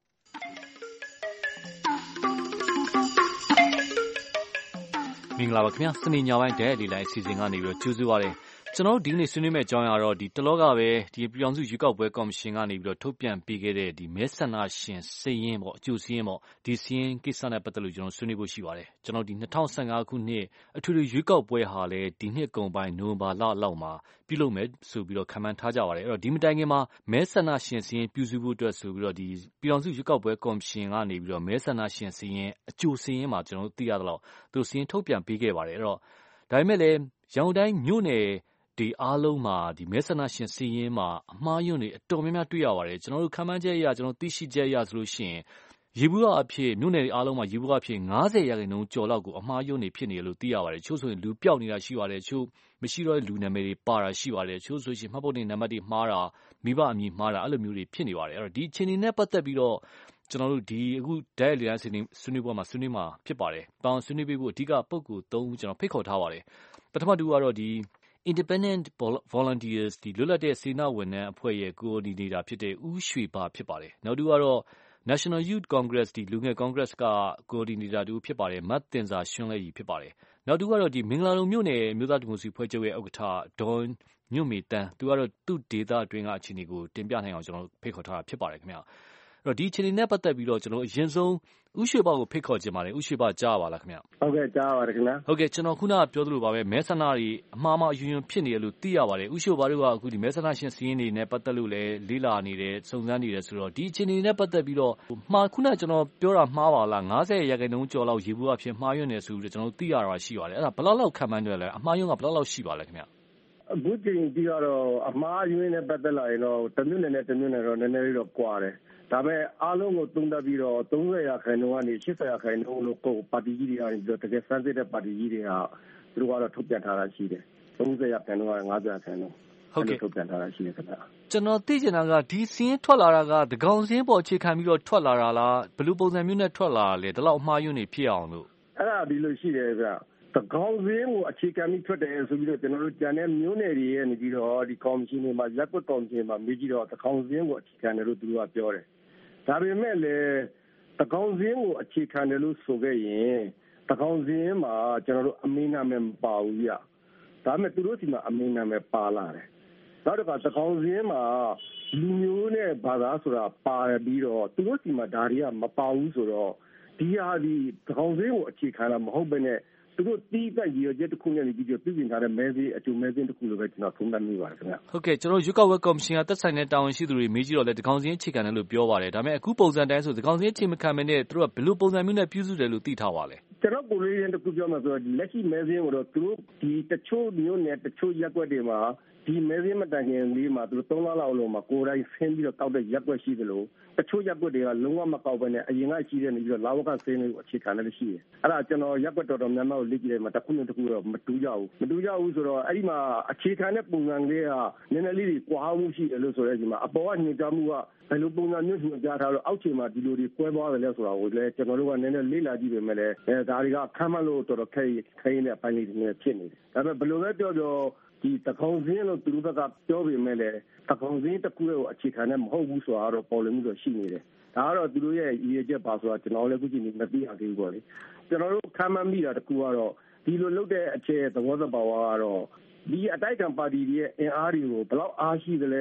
မင်္ဂလာပါခင်ဗျာစနေညပိုင်းတဲ့ဒီလိုင်းအစီအစဉ်ကနေပြီးကြိုးစားပါရစေကျွန်တော်ဒီနေ့ဆွေးနွေးမယ့်အကြောင်းအရာတော့ဒီတလောကပဲဒီပြည်အောင်စုရွေးကောက်ပွဲကော်မရှင်ကနေပြီးထုတ်ပြန်ပေးခဲ့တဲ့ဒီမဲဆန္ဒရှင်စာရင်းပေါ့အကျိုးစာရင်းပေါ့ဒီစာရင်းကိစ္စနဲ့ပတ်သက်လို့ကျွန်တော်ဆွေးနွေးဖို့ရှိပါတယ်ကျွန်တော်ဒီ2015ခုနှစ်အထွေထွေရွေးကောက်ပွဲဟာလည်းဒီနှစ်ကုန်ပိုင်းနိုဝင်ဘာလလောက်မှာပြုလုပ်မယ်ဆိုပြီးခန့်မှန်းထားကြပါတယ်အဲ့တော့ဒီမတိုင်ခင်မှာမဲဆန္ဒရှင်စာရင်းပြုစုဖို့အတွက်ဆိုပြီးဒီပြည်အောင်စုရွေးကောက်ပွဲကော်မရှင်ကနေပြီးမဲဆန္ဒရှင်စာရင်းအကျိုးစာရင်းမှာကျွန်တော်သိရသလောက်သူစာရင်းထုတ်ပြန်ပေးခဲ့ပါတယ်အဲ့တော့ဒါပေမဲ့လည်းရန်ကုန်တိုင်းမြို့နယ်ဒီအားလုံးမှာဒီမဲဆန္ဒရှင်စီရင်မှာအမှားယွင်းတွေအတော်များများတွေ့ရပါတယ်ကျွန်တော်တို့ခန့်မှန်းချက်အရကျွန်တော်သိရှိချက်အရဆိုလို့ရှိရင်ရေဘူးအဖြစ်မြို့နယ်အားလုံးမှာရေဘူးအဖြစ်90%ကျော်လောက်ကိုအမှားယွင်းတွေဖြစ်နေတယ်လို့သိရပါတယ်ချို့ဆိုရင်လူပျောက်နေတာရှိပါတယ်ချို့မရှိတော့လူနာမည်တွေပါတာရှိပါတယ်ချို့ဆိုရင်မှတ်ပုံတင်နံပါတ်တွေမှားတာမိဘအမည်မှားတာအဲ့လိုမျိုးတွေဖြစ်နေပါတယ်အဲ့တော့ဒီအခြေအနေနဲ့ပတ်သက်ပြီးတော့ကျွန်တော်တို့ဒီအခုဒိုင်လီလန်ဆွေးနွေးပွဲမှာဆွေးနွေးမှာဖြစ်ပါတယ်တောင်းဆွေးနွေးပေးဖို့အဓိကပုဂ္ဂိုလ်3ဦးကျွန်တော်ဖိတ်ခေါ်ထားပါတယ်ပထမတူကတော့ဒီIndependent Volunteers ဒီလွတ်လပ်တဲ့စေနာဝန်ထမ်းအဖွဲ့ရဲ့ coordinator ဖြစ်တဲ့ဦးရွှေပါဖြစ်ပါတယ်။နောက်တူကတော့ National Youth Congress ဒီလူငယ် Congress က coordinator တူဖြစ်ပါတယ်မတ်တင်စာရွှန်းလဲရီဖြစ်ပါတယ်။နောက်တူကတော့ဒီမင်္ဂလာလုံမြို့နယ်မြို့သားဒီမိုကရေစီဖွဲ့ချုပ်ရဲ့ဥက္ကဋ္ဌဒေါ်ညွန့်မေတန်းသူကတော့သူ့ဒေသအတွင်းကအခြေအနေကိုတင်ပြနိုင်အောင်ကျွန်တော်ဖိတ်ခေါ်ထားတာဖြစ်ပါတယ်ခင်ဗျာ။အဲ့တော့ဒီအခြေအနေနဲ့ပတ်သက်ပြီးတော့ကျွန်တော်အရင်ဆုံးဦးရွှေပါကိုဖိတ်ခေါ်ခြင်းပါတယ်ဦးရွှေပါကြားပါလားခင်ဗျဟုတ်ကဲ့ကြားပါတယ်ခင်ဗျာဟုတ်ကဲ့ကျွန်တော်ခုနကပြောသလိုပါပဲမဲဆန္ဒတွေအမှားအယွင်းဖြစ်နေတယ်လို့သိရပါတယ်ဦးရွှေပါတို့ကအခုဒီမဲဆန္ဒရှင်စီးရင်တွေနဲ့ပတ်သက်လို့လည်းလေးလာနေတယ်စုံစမ်းနေတယ်ဆိုတော့ဒီအခြေအနေနဲ့ပတ်သက်ပြီးတော့ခုနကကျွန်တော်ပြောတာမှားပါလား90%ကျော်လောက်ရေဘူးအဖြစ်မှားယွင်းနေဆိုပြီးကျွန်တော်သိရတာရှိပါတယ်အဲ့ဒါဘယ်လောက်ခံမှန်းတယ်လဲအမှားယွင်းကဘယ်လောက်ရှိပါလဲခင်ဗျအခုချိန်ဒီကတော့အမှားယွင်းနဲ့ပတ်သက်လာရင်တော့တမျိုးနဲ့တမျိုးနဲ့တော့နည်းနည်းလေးတော့ကွာတယ်ဒါပေမဲ့အားလုံးကိုသုံးသပ်ပြီးတော့30%ကနေ80%လို့ကိုပါတီကြီးတွေကနေပြီးတော့တကယ်စမ်းစစ်တဲ့ပါတီကြီးတွေကသူတို့ကတော့ထုတ်ပြန်ထားတာရှိတယ်30%ကနေ50% ဟုတ်ကဲ့ထုတ်ပြန်ထားတာရှိတယ်ခင်ဗျကျွန်တော်သိချင်တာကဒီစင်းထွက်လာတာကတကောင်စင်းပေါ်အခြေခံပြီးတော့ထွက်လာတာလားဘယ်လိုပုံစံမျိုးနဲ့ထွက်လာလဲဒီလောက်အမှားယွင်းနေဖြစ်အောင်လို့အဲ့ဒါဒီလိုရှိတယ်ဗျတကောင်စင်းကိုအခြေခံပြီးထွက်တယ်ဆိုပြီးတော့ကျွန်တော်တို့ကြံတဲ့မျိုးနယ်တွေရဲ့နေပြီးတော့ဒီကော်မရှင်တွေမှာရက်ကွက်ကော်မရှင်မှာမေးကြည့်တော့တကောင်စင်းကိုအခြေခံတယ်လို့သူတို့ကပြောတယ်ဒါပေမဲ့လည်းတကောင်စင်းကိုအခြေခံတယ်လို့ဆိုခဲ့ရင်တကောင်စင်းမှာကျွန်တော်တို့အမင်းနာမည်မပါဘူးပြဒါပေမဲ့သူတို့စီမှာအမင်းနာမည်ပါလာတယ်နောက်တစ်ခါတကောင်စင်းမှာလူမျိုးနဲ့ဘာသာဆိုတာပါပြီးတော့သူတို့စီမှာဒါတွေကမပါဘူးဆိုတော့ဒီဟာဒီတကောင်စင်းကိုအခြေခံတာမဟုတ်ဘဲနဲ့သူတို့တီးပတ်ရည်ရွယ်ချက်တစ်ခုနဲ့ပြီးတော့ပြည်ပြင်ထားတဲ့မဲစည်းအကျိုးမဲစင်းတစ်ခုလိုပဲကျွန်တော်သုံးသပ်မိပါတယ်ခင်ဗျဟုတ်ကဲ့ကျွန်တော်ရွေးကောက်ပွဲကော်မရှင်ကသက်ဆိုင်တဲ့တာဝန်ရှိသူတွေမေးကြည့်တော့လဲတကောင်စင်းအခြေခံတယ်လို့ပြောပါတယ်ဒါပေမဲ့အခုပုံစံတိုင်းဆိုတကောင်စင်းအခြေမခံမနဲ့သူတို့ကဘယ်လိုပုံစံမျိုးနဲ့ပြုစုတယ်လို့သိထားပါလဲကျွန်တော်ကိုလေးရင်တစ်ခုပြောမှာဆိုတော့လက်ရှိမဲစင်းကိုတော့သူတို့ဒီတချို့မျိုးနဲ့တချို့ရက်ွက်တွေမှာဒီမဲစင်းမတိုင်ခင်လေးမှာသူတို့3လလောက်လုံးမှာကိုယ်တိုင်ဆင်းပြီးတော့တောက်တဲ့ရက်ွက်ရှိသလိုတချို့ရက်ွက်တွေကလုံးဝမကောက်ဘဲနဲ့အရင်ကရှိတဲ့နေပြီးတော့လာဝကဆင်းလေးကိုအခြေခံတယ်ရှိတယ်အဲ့ဒါကျွန်တော်ရက်ွက်တော်များများကိုလေ့ကြည့်တယ်မှာတစ်ခုနဲ့တစ်ခုတော့မတူကြဘူးဆိုတော့အဲ့ဒီမှာအခြေခံတဲ့ပုံစံလေးကနည်းနည်းလေးကွာမှုရှိတယ်လို့ဆိုတဲ့အချိန်မှာအပေါ်ကညွှန်ကြားမှုကဘယ်လိုပုံစံမျိုးညွှန်ကြားထားလို့အောက်ခြေမှာဒီလိုတွေကွဲသွားတယ်လဲဆိုတာကိုလည်းကျွန်တော်တို့ကနည်းနည်းလေ့လာကြည့်ပေမဲ့လည်းဒါတွေကခမ်းမှန်းလို့တော်တော်ခဲရင်တဲ့အပိုင်းလေးတွေဖြစ်နေတယ်ဒါပေမဲ့ဘယ်လိုပဲပြောဒီတကောင်စင်းလို့သူတို့ကပြောပေမဲ့လည်းတကောင်စင်းတစ်ခုကိုအခြေခံနဲ့မဟုတ်ဘူးဆိုတာတော့ပေါ်လွင်မှုတော့ရှိနေတယ်ဒါကတော့သူတို့ရဲ့ရည်ရွယ်ချက်ပါဆိုတာကျွန်တော်လည်းခုချိန်မသိရသေးဘူးပေါ့လေကျွန်တော်တို့ခမ်းမှန်းမိတာတစ်ခုကတော့ဒီလိုလုပ်တဲ့အခြေသဘောသဘာဝကတော့ဒီအတိုက်ခံပါတီရဲ့အင်အားတွေကိုဘယ်လောက်အားရှိသလဲ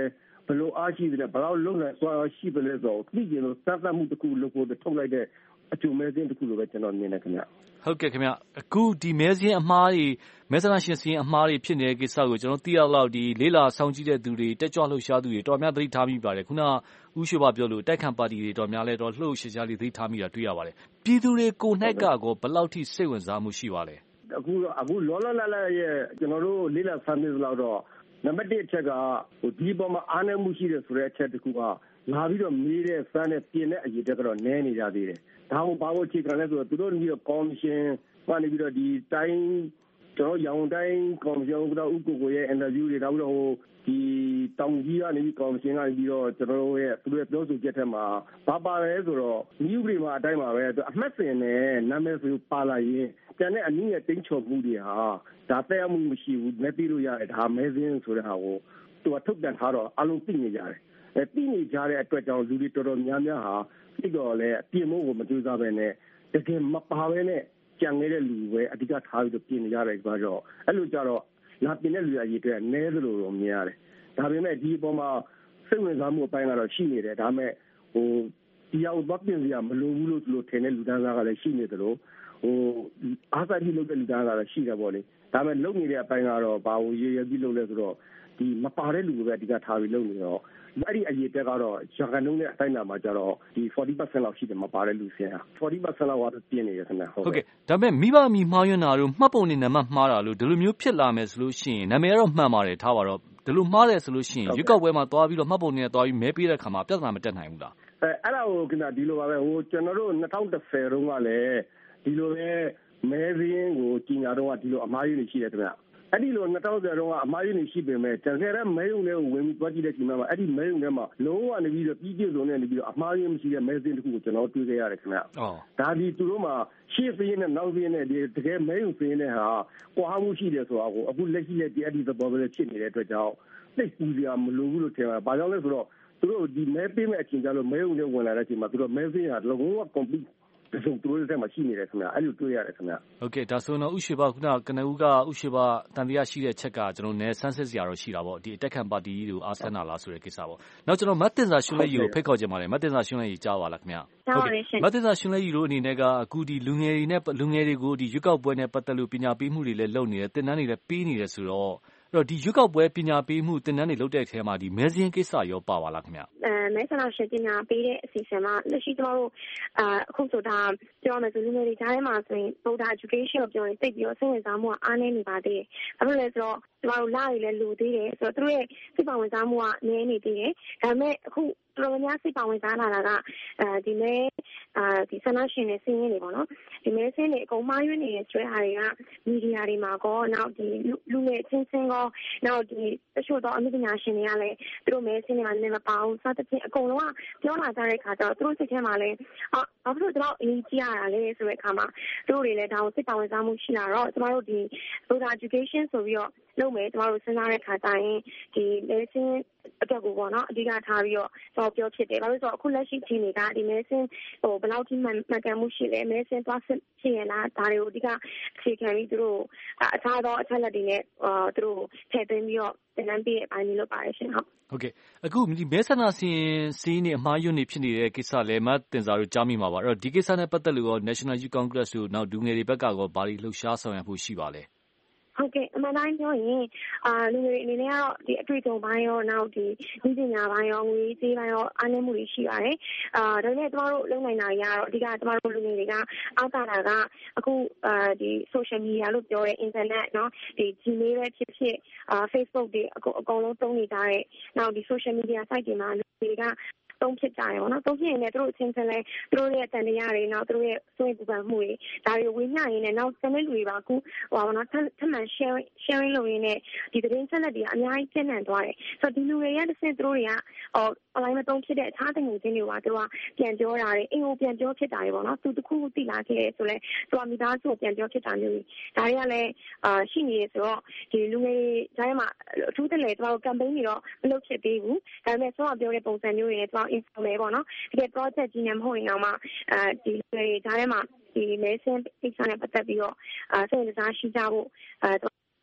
ဘယ်လိုအားရှိတယ်ဘယ်လောက်လုံနိုင်စွာရှိတယ်လဲဆိုတော့သိကျင်လို့စမ်းသပ်မှုတစ်ခုလုပ်ဖို့ထုတ်လိုက်တဲ့အကျိုးမဲစင်းတစ်ခုလိုပဲကျွန်တော်မြင်တယ်ခင်ဗျဟုတ်ကဲ့ခင်ဗျအခုဒီမဲစင်းအမှားတွေမဲဆန္ဒရှင်စင်းအမှားတွေဖြစ်နေတဲ့ကိစ္စကိုကျွန်တော်သိရလောက်ဒီလေးလာဆောင်ကြည့်တဲ့သူတွေတက်ကြွလှုပ်ရှားသူတွေတော်များသတိထားမိပါတယ်ခုနဦးရွှေဘပြောလို့တိုက်ခံပါတီတွေတော်များလဲတော့လှုပ်ရှားလေးသတိထားမိတာတွေ့ရပါတယ်ပြည်သူတွေကိုယ်နှိုက်ကကောဘယ်လောက်ထိစိတ်ဝင်စားမှုရှိပါလဲအခုလောလောလတ်လတ်ရဲ့ကျွန်တော်တို့လေးလာဆမ်းပြီးလောက်တော့နံပါတ်1အချက်ကဒီပေါ်မှာအားနည်းမှုရှိတယ်ဆိုတဲ့အချက်တစ်ခုကလာပြီးတော့မေးတဲ့စမ်းတဲ့ပြင်တဲ့အရေးတက်ကတော့နည်းနေကြသေးတယ်ဒါကိုဘာလို့အခြေခံလဲဆိုတော့သူတို့ပြီးတော့ကော်မရှင်ကနေပြီးတော့ဒီတိုင်းကျွန်တော်ရောင်တိုင်းကော်မရှင်ကတော့ဥက္ကိုရဲ့အင်တာဗျူးတွေနောက်ပြီးတော့ဒီတောင်ကြီးကနေပြီးကော်မရှင်ကနေပြီးတော့ကျွန်တော်ရဲ့သူတို့ရဲ့ပြောဆိုချက်ထဲမှာဘာပါလဲဆိုတော့new grade မှာအတိုင်းပါပဲအမှတ်စင်နဲ့နာမည်ဆိုပါလာရင်ကျန်တဲ့အနည်းငယ်တင်းချော်မှုတွေဟာဒါတဲ့မှုမရှိဘူးမဲပြီးလို့ရတယ်ဒါမဲစင်းဆိုတဲ့ဟာကိုသူကထုတ်ပြန်ထားတော့အလုံးသိနေကြတယ်သိနေကြတဲ့အတွက်ကြောင့်လူတွေတော်တော်များများဟာပြီးတော့လည်းပြင်ဖို့ကိုမကြိုးစားပဲနဲ့တကယ်မပါပဲနဲ့ကြံနေတဲ့လူပဲအဓိကထားပြီးတော့ပြင်နေကြတယ်ဆိုတော့အဲ့လိုကြတော့လာပြင်တဲ့လူရည်အတွက်နည်းသလိုတော့မြင်ရတယ်ဒါပေမဲ့ဒီအပေါ်မှာစိတ်ဝင်စားမှုအပိုင်းကတော့ရှိနေတယ်ဒါပေမဲ့ဒီအောင်တော့ပြင်စရာမလိုဘူးလို့ထင်တဲ့လူတန်းစားကလည်းရှိနေတယ်လို့အားစားပြီးလုပ်တဲ့လူတန်းစားကလည်းရှိတယ်ပေါ့လေဒါပေမဲ့လုပ်နေတဲ့အပိုင်းကတော့ဘာကိုရည်ရည်ပြီးလုပ်လဲဆိုတော့ဒီမပါတဲ့လူပဲအဓိကထားပြီးလုပ်နေတော့အဲ့ဒီအရေးတက်ကတော့ရာခိုင်နှုန်းနဲ့အတိုင်းအတာမှာကျတော့ဒီ 40% လောက်ရှိတယ်မပါတဲ့လူစင်ဟာ 40% လောက်ကတော့ပြင်နေရခင်ဗျဟုတ်ကဲ့ဒါပေမဲ့မိဘမိမှားယွင်းတာတို့မှတ်ပုံနေနံပါတ်မှားတာလို့ဒီလိုမျိုးဖြစ်လာမယ်ဆိုလို့ရှိရင်နာမည်ကတော့မှန်ပါတယ်ထားပါတော့ဒီလိုမှားတယ်ဆိုလို့ရှိရင်ရွေးကောက်ပွဲမှာသွားပြီးတော့မှတ်ပုံနေနဲ့သွားပြီးမဲပေးတဲ့ခါမှာပြဿနာမတက်နိုင်ဘူးလားအဲ့ဒါကိုခင်ဗျဒီလိုပါပဲကျွန်တော်တို့2010တုန်းကလည်းဒီလိုပဲမဲစင်းကိုကြီးညာတော့ဒီလိုအမှားယွင်းနေရှိတယ်ခင်ဗျအဲ့ဒီလို2010တုန်းကအမှားယွင်းနေရှိပေမဲ့တကယ်တမ်းမဲယုံတွေကိုဝင်ပြီးသွားကြည့်တဲ့ချိန်မှာအဲ့ဒီမဲယုံထဲမှာလုံးဝနေပြီးတော့ပြီးပြည့်စုံနေပြီးတော့အမှားယွင်းမရှိတဲ့မဲစင်းတစ်ခုကိုကျွန်တော်တွေ့ခဲ့ရတယ်ခင်ဗျဒါဒီသူတို့မှာရှေ့စင်းနဲ့နောက်စင်းနဲ့ဒီတကယ်မဲယုံစင်းနဲ့ဟာကွာမှုရှိတယ်ဆိုတာကိုအခုလက်ရှိရဲ့ဒီအဲ့ဒီသဘောပဲဖြစ်နေတဲ့အတွက်ကြောင့်သိပူစရာမလိုဘူးလို့ထင်ပါတယ်ဘာကြောင့်လဲဆိုတော့သူတို့ဒီမဲပေးမဲ့အချိန်ကျတော့မဲယုံတွေဝင်လာတဲ့အချိန်မှာသူတို့မဲစင်းဟာလုံးဝ completeသူတို့တဲ့မှာရှိနေတယ်ခင်ဗျအဲ့လိုတွေ့ရတယ်ခင်ဗျဟုတ်ကဲ့ဒါဆိုတော့ဥရှိဘခုနကနဦးကဥရှိဘတန်တရားရှိတဲ့ချက်ကကျွန်တော်နယ်ဆန်းစစ်စရာတော့ရှိတာပေါ့ဒီအတက်ခံပါတီကြီးကိုအားဆန်းတာလားဆိုတဲ့ကိစ္စပေါ့နောက်ကျွန်တော်မတ်တင်စာရှင်လက်ကြီးကိုဖိတ်ခေါ်ကြပါတယ်မတ်တင်စာရှင်လက်ကြီးကြားပါလားခင်ဗျဟုတ်ကဲ့မတ်တင်စာရှင်လက်ကြီးတို့အနေနဲ့ကအခုဒီလူငယ်တွေကိုဒီရွက်ကောက်ပွဲနဲ့ပတ်သက်လို့ပညာပေးမှုတွေလည်းလုပ်နေတယ်သင်တန်းတွေလည်းပေးနေတယ်ဆိုတော့အဲ့တော့ဒီရွက်ကောက်ပွဲပညာပေးမှုသင်တန်းတွေလုပ်တဲ့အထဲမှာဒီမဲစင်းကိစ္စရောပါပါလားခင်ဗျမဲဆန္ဒရှင်ပညာပေးတဲ့အစီအစဉ်မှာလက်ရှိကျွန်တော်တို့အခုဆိုတာပြောရမယ်ဆိုလူငယ်တွေကြားထဲမှာဆိုရင်ဗုဒ္ဓ education ကိုပြောရင်သိပြီးတော့စိတ်ဝင်စားမှုကအားနည်းနေပါသေးတယ်။ဘာလို့လဲဆိုတော့ကျွန်တော်တို့လာရည်လည်းလိုသေးတယ်ဆိုတော့သူတို့ရဲ့စိတ်ပါဝင်စားမှုကနည်းနေသေးတယ်။ဒါပေမဲ့အခုတော်တော်များစိတ်ပါဝင်စားလာတာကဒီမဲဒီဆန္ဒရှင်တွေစင်းရင်းတွေပေါ့နော်ဒီမဲစင်းတွေအကုန်မှားယွင်းနေတဲ့ကျွဲဟာတွေကမီဒီယာတွေမှာကောနောက်ဒီလူငယ်ချင်းကောနောက်ဒီတချို့တော့အမှုပညာရှင်တွေကလည်းသူတို့မဲစင်းတွေမှာလည်းမပါဘူးစသဖြင့်အကုန်လုံးကပြောလာကြတဲ့အခါကျတော့သူတို့စိတ်ထဲမှာလည်းဘာဖြစ်လို့တော့အရေးကြီးရတာလဲဆိုတဲ့အခါမှာသူတို့တွေလည်းဒါကိုစိတ်ပါဝင်စားမှုရှိလာတော့ကျမတို့ဒီ Buddha Education ဆိုပြီးတော့လုပ်မယ်ကျမတို့စဉ်းစားတဲ့အခါကျရင်ဒီမဲစင်းအတွက်ကိုပေါ့နော်အဓိကထားပြီးတော့ပြောဖြစ်တယ်ဘာလို့ဆိုတော့အခုလက်ရှိချိန်တွေကဒီမဲစင်းဘယ်လောက်ထိမှန်ကန်မှုရှိလဲမဲစင်းသွားဖြစ်ရလားဒါတွေကိုအဓိကအခြေခံပြီးသူတို့အခြားသောအချက်လက်တွေနဲ့သူတို့ထည့်သွင်းပြီးတော့သင်တန်းပေးတဲ့အပိုင်းမျိုးလုပ်ပါတယ်ရှင်ဟုတ်ကဲ့အခုဒီမဲဆန္ဒရှင်စီးနေအမှားယွင်းနေဖြစ်နေတဲ့ကိစ္စလည်းမတင်စားတို့ကြားမိမှာပါအဲ့တော့ဒီကိစ္စနဲ့ပတ်သက်လို့ရော National Youth Congress တို့နောက်ဒူငယ်တွေဘက်ကရောဘာတွေလှုပ်ရှားဆောင်ရွက်ဖို့ရှိပါလဲဟုတ်ကဲ့အမှန်တိုင်းပြောရင်လူတွေအနေနဲ့ကတော့ဒီအတွေ့အကြုံပိုင်းရောနောက်ဒီဒီပညာပိုင်းရောငွေကြေးပိုင်းရောအားနည်းမှုတွေရှိပါတယ်ဒါပေမဲ့ကျမတို့လုပ်နိုင်တာကြီးကတော့အဓိကကျမတို့လူငယ်တွေကအားသာတာကအခုဒီ social media လို့ပြောတဲ့ internet เนาะဒီ Gmail ပဲဖြစ်ဖြစ်Facebook တွေအကုန်လုံးသုံးနေကြတဲ့နောက်ဒီ social media site တွေမှာလူတွေကသုံးဖြစ်ကြတယ်ပေါ့နော်သုံးဖြစ်ရင်လည်းသူတို့အချင်းချင်းလဲသူတို့ရဲ့တန်တရားတွေနောက်သူတို့ရဲ့စွန့်ပူပန်မှုတွေဒါတွေဝေမျှရင်းနဲ့နောက်စတဲ့လူတွေပါအခုဟိုပါနော်ထပ်မံ sharing လုပ်ရင်းနဲ့ဒီသတင်းချက်လက်တွေကအများကြီးပြန့်နှံ့သွားတယ်ဆိုတော့ဒီလူတွေရဲ့တစ်ဆင့်သူတို့တွေကonline မသုံးဖြစ်တဲ့အခြားတငယ်ချင်းတွေကသူကပြန်ပြောတာတွေအိမ်ကိုပြန်ပြောဖြစ်တာတွေပေါ့နော်သူတခုခုသိလာခဲ့ဆိုလဲသူကမိသားစုကိုပြန်ပြောဖြစ်တာမျိုးတွေဒါတွေကလည်းရှိနေရဆိုတော့ဒီလူငယ်တွေကြားထဲမှာအထူးတလဲသူတို့ campaign တွေတော့မလုပ်ဖြစ်သေးဘူးဒါပေမဲ့ဆောပြောတဲ့ပုံစံမျိုးတွေသူinformal ပေါ့နော်တကယ် project ကြီးနဲ့မဟုတ်ရင်တော့မှဒီလူတွေကြားထဲမှာဒီ medicine ကိစ္စနဲ့ပတ်သက်ပြီးတော့စိတ်ဝင်စားရှိကြဖို့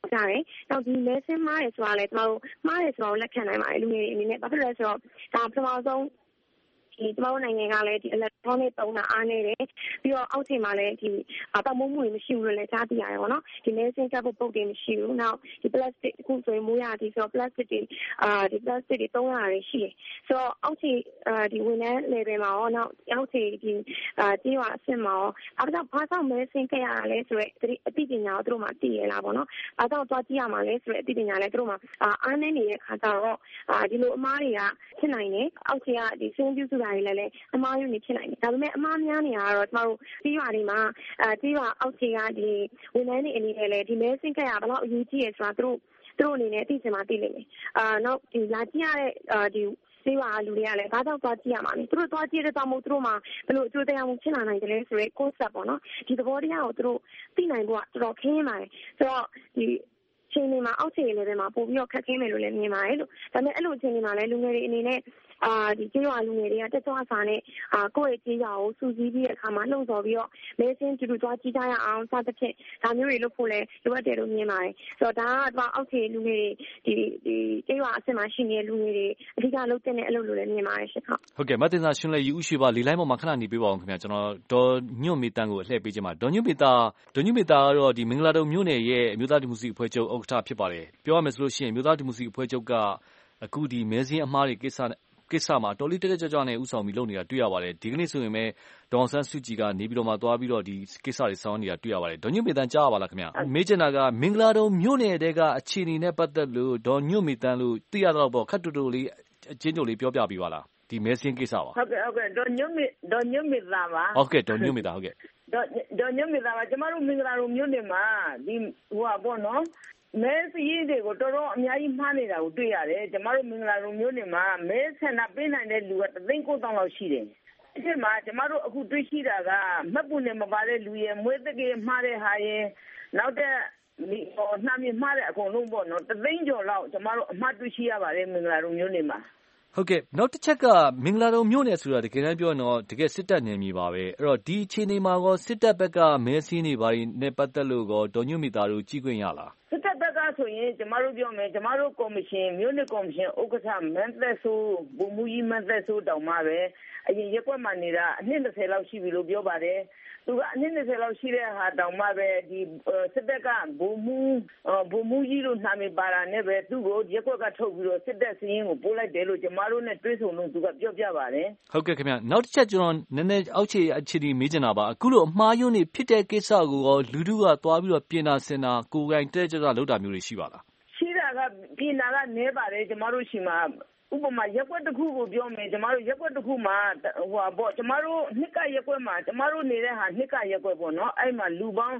ကြတယ်။နောက်ဒီမဲဆင်းမှားတယ်ဆိုတာလည်းကျမတို့မှားတယ်ဆိုတာကိုလက်ခံနိုင်ပါတယ်လူငယ်တွေအနေနဲ့ဘာဖြစ်လဲဆိုတော့ဒါပထမဆုံးဒီကျမတို့နိုင်ငံကလည်းဒီ electronic သုံးတာအားနေတယ်ပြီးတော့အောက်ခြေမှာလည်းဒီပတ်မိုးမှုတွေမရှိဘူးလို့လည်းကြားသိရတယ်ပေါ့နော်ဒီမဲဆင်းကပ်ဖို့ပုတ်တွေမရှိဘူးနောက်ဒီ plastic အခုဆိုရင်မိုးရသည်ဆိုတော့ plastic တွေဒီ plastic တွေသုံးရတာရှိတယ်ဆိုတော့အောက်ခြေဒီဝန်ထမ်း level မှာရောနောက်အောက်ခြေဒီကြေးရွာအဆင့်မှာရောဘာကြောင့်မဲဆင်းခဲ့ရတာလဲဆိုတော့အသိပညာကိုသူတို့မှသိရလားပေါ့နော်ဘာကြောင့်သွားကြည့်ရမှာလဲဆိုတော့အသိပညာလည်းသူတို့မှအားနည်းနေတဲ့ခါကျတော့ဒီလိုအမားတွေကဖြစ်နိုင်တယ်အောက်ခြေကဒီစင်းပြုစုတာတွေလည်းအမားယူနေဖြစ်နိုင်တယ်ဒါပေမဲ့အမားများနေတာကတော့ကျမတို့ကြေးရွာတွေမှာကြေးရွာအောက်ခြေကဒီဝန်ထမ်းတွေအနေနဲ့လည်းဒီမဲဆင်းခဲ့ရဘယ်လောက်အရေးကြီးရဆိုတာသူတို့အနေနဲ့သိချင်မှသိလိမ့်မယ်နောက်ဒီလာကြည့်ရတဲ့ဒီဆေးဝါးလူတွေကလည်းဘာကြောင့်သွားကြည့်ရမှာလဲသူတို့သွားကြည့်တဲ့တောင်မို့သူတို့မှာဘယ်လိုအကျိုးတရားမှုဖြစ်လာနိုင်တယ်လဲဆိုရဲ concept ပေါ့နော်ဒီသဘောတရားကိုသူတို့သိနိုင်ဖို့ကတော်တော်ခင်းပါတယ်ဆိုတော့ဒီချိန်တွေမှာအောက်ခြေတွေလည်းမှာပို့ပြီးတော့ခက်ခဲမယ်လို့လည်းမြင်ပါတယ်လို့ဒါပေမဲ့အဲ့လိုချိန်တွေမှာလည်းလူငယ်တွေအနေနဲ့ဒီကြေးရွာလူငယ်တွေကတက်ကြွစာနဲ့ကိုယ့်ရဲ့ကြေးရွာကိုစူးစီးပြီးတဲ့အခါမှာလှုံ့ဆော်ပြီးတော့မဲဆင်းတူသွားကြည့်ကြရအောင်စသဖြင့်ဒါမျိုးတွေလုပ်ဖို့လည်းလိုအပ်တယ်လို့မြင်ပါတယ်ဆိုတော့ဒါကအောက်ခြေလူငယ်တွေဒီကြေးရွာအဆင့်မှာရှိနေတဲ့လူငယ်တွေအဓိကလုပ်တဲ့အလုပ်လို့လည်းမြင်ပါတယ်ရှင်ဟုတ်ကဲ့မတင်စာရှင်လည်းယူဥရှိပါလီလိုက်ပေါ်မှာခဏနေပေးပါအောင်ခင်ဗျာကျွန်တော်ဒေါ်ညွန့်မေတန်းကိုအလှည့်ပေးခြင်းပါဒေါ်ညွန့်မေတန်းကတော့ဒီမင်္ဂလာတုံမြို့နယ်ရဲ့အမျိုးသားဒီမိုကရေစီအဖွဲ့ချုပ်ဥက္ကဋ္ဌဖြစ်ပါတယ်ပြောရမယ်ဆိုလို့ရှိရင်အမျိုးသားဒီမိုကရေစီအဖွဲ့ချုပ်ကအခုဒီမဲဆင်းအမှားတွေကိစ္စမှာတော်လေးတက်ကြွနဲ့ဥဆောင်ပြီးလုပ်နေတာတွေ့ရပါတယ်ဒီကနေ့ဆိုရင်ပဲဒေါအောင်ဆန်းစုကြည်ကနေပြီးတော့မှသွားပြီးတော့ဒီကိစ္စတွေဆောင်နေတာတွေ့ရပါတယ်ဒေါ်ညွန့်မေတန်းကြားပါလားခင်ဗျမေးချင်တာကမင်္ဂလာတုံမြို့နယ်တဲကအခြေအနေနဲ့ပတ်သက်လို့ဒေါ်ညွန့်မေတန်းလို့သိရတော့ပေါ့ခက်တူတူလေးအချင်းချုပ်လေးပြောပြပေးပါလားဒီမဲဆင်းကိစ္စပါဟုတ်ကဲ့ဒေါ်ညွန့်မေတန်းပါဟုတ်ကဲ့ဒေါ်ညွန့်မေတန်းဟုတ်ကဲ့ဒေါ်ညွန့်မေတန်းပါကျမတို့မင်္ဂလာတုံမြို့နယ်မှာဒီပေါ့နော်မဲစည်းတွေကိုတော်တော်အများကြီးမှားနေတာကိုတွေ့ရတယ်ကျမတို့မင်္ဂလာတုံမြို့နယ်မှာမဲဆန္ဒပေးနိုင်တဲ့လူက3,900လောက်ရှိတယ်ဒီမှာကျမတို့အခုတွေ့ရှိတာကမှတ်ပုံနဲ့မပါတဲ့လူရဲ့မွေးတကေမှားတဲ့ဟာရဲ့နောက်တဲ့နှမ်းမြမှားတဲ့အကုန်လုံးပေါ့နော်3,000ကျော်လောက်ကျမတို့အမှတ်တွေ့ရှိရပါတယ်မင်္ဂလာတုံမြို့နယ်မှာဟုတ်ကဲ့နောက်တစ်ချက်ကမင်္ဂလာတုံမြို့နယ်ဆိုတာတကယ်တမ်းပြောရင်တော့တကယ်စစ်တပ်နယ်မြေပါပဲအဲ့တော့ဒီအခြေအနေမှာကောစစ်တပ်ဘက်ကမဲဆင်းနေပါနဲ့ပတ်သက်လို့ကောဒေါ်ညွန့်မေတန်းတို့ကြည့်ခွင့်ရလားစစ်တပ်ဘက်ကဆိုရင်ကျမတို့ပြောမယ်ကျမတို့ကော်မရှင်မြို့နယ်ကော်မရှင်ဥက္ကဋ္ဌမန်းသက်ဆိုးဘုံမူကြီးမန်းသက်ဆိုးတောင်မှပဲအရင်ရက်ွက်မှနေတာအနှစ်20လောက်ရှိပြီလို့ပြောပါတယ်သူကအနှစ်20လောက်ရှိတဲ့ဟာတောင်မှပဲဒီစစ်တပ်ကဘုံမူကြီးလို့နာမည်ပါတာနဲ့ပဲသူ့ကိုရက်ွက်ကထုတ်ပြီးတော့စစ်တပ်စည်းရင်းကိုပို့လိုက်တယ်လို့ကျမတို့နဲ့တွေ့ဆုံလို့သူကပြောပြပါတယ်ဟုတ်ကဲ့ခင်ဗျနောက်တစ်ချက်ကျွန်တော်နည်းနည်းအောက်ခြေအခြေအနေမေးချင်တာပါအခုလိုအမှားယွင်းနေဖြစ်တဲ့ကိစ္စကိုရောလူထုကသွားပြီးတော့ပြင်တာစင်တာကိုယ်တိုင်တက်ကြွလုပ်တာမျိုးတွေရှိပါလားရှိတာကပြင်တာကနည်းပါတယ်ကျမတို့ရှိမှာဥပမာရက်ွက်တစ်ခုကိုပြောမယ်ကျမတို့ရက်ွက်တစ်ခုမှာပေါ့ကျမတို့နှစ်ကရက်ွက်မှာကျမတို့နေတဲ့ဟာနှစ်ကရက်ွက်ပေါ့နော်အဲ့မှာလူပေါင်း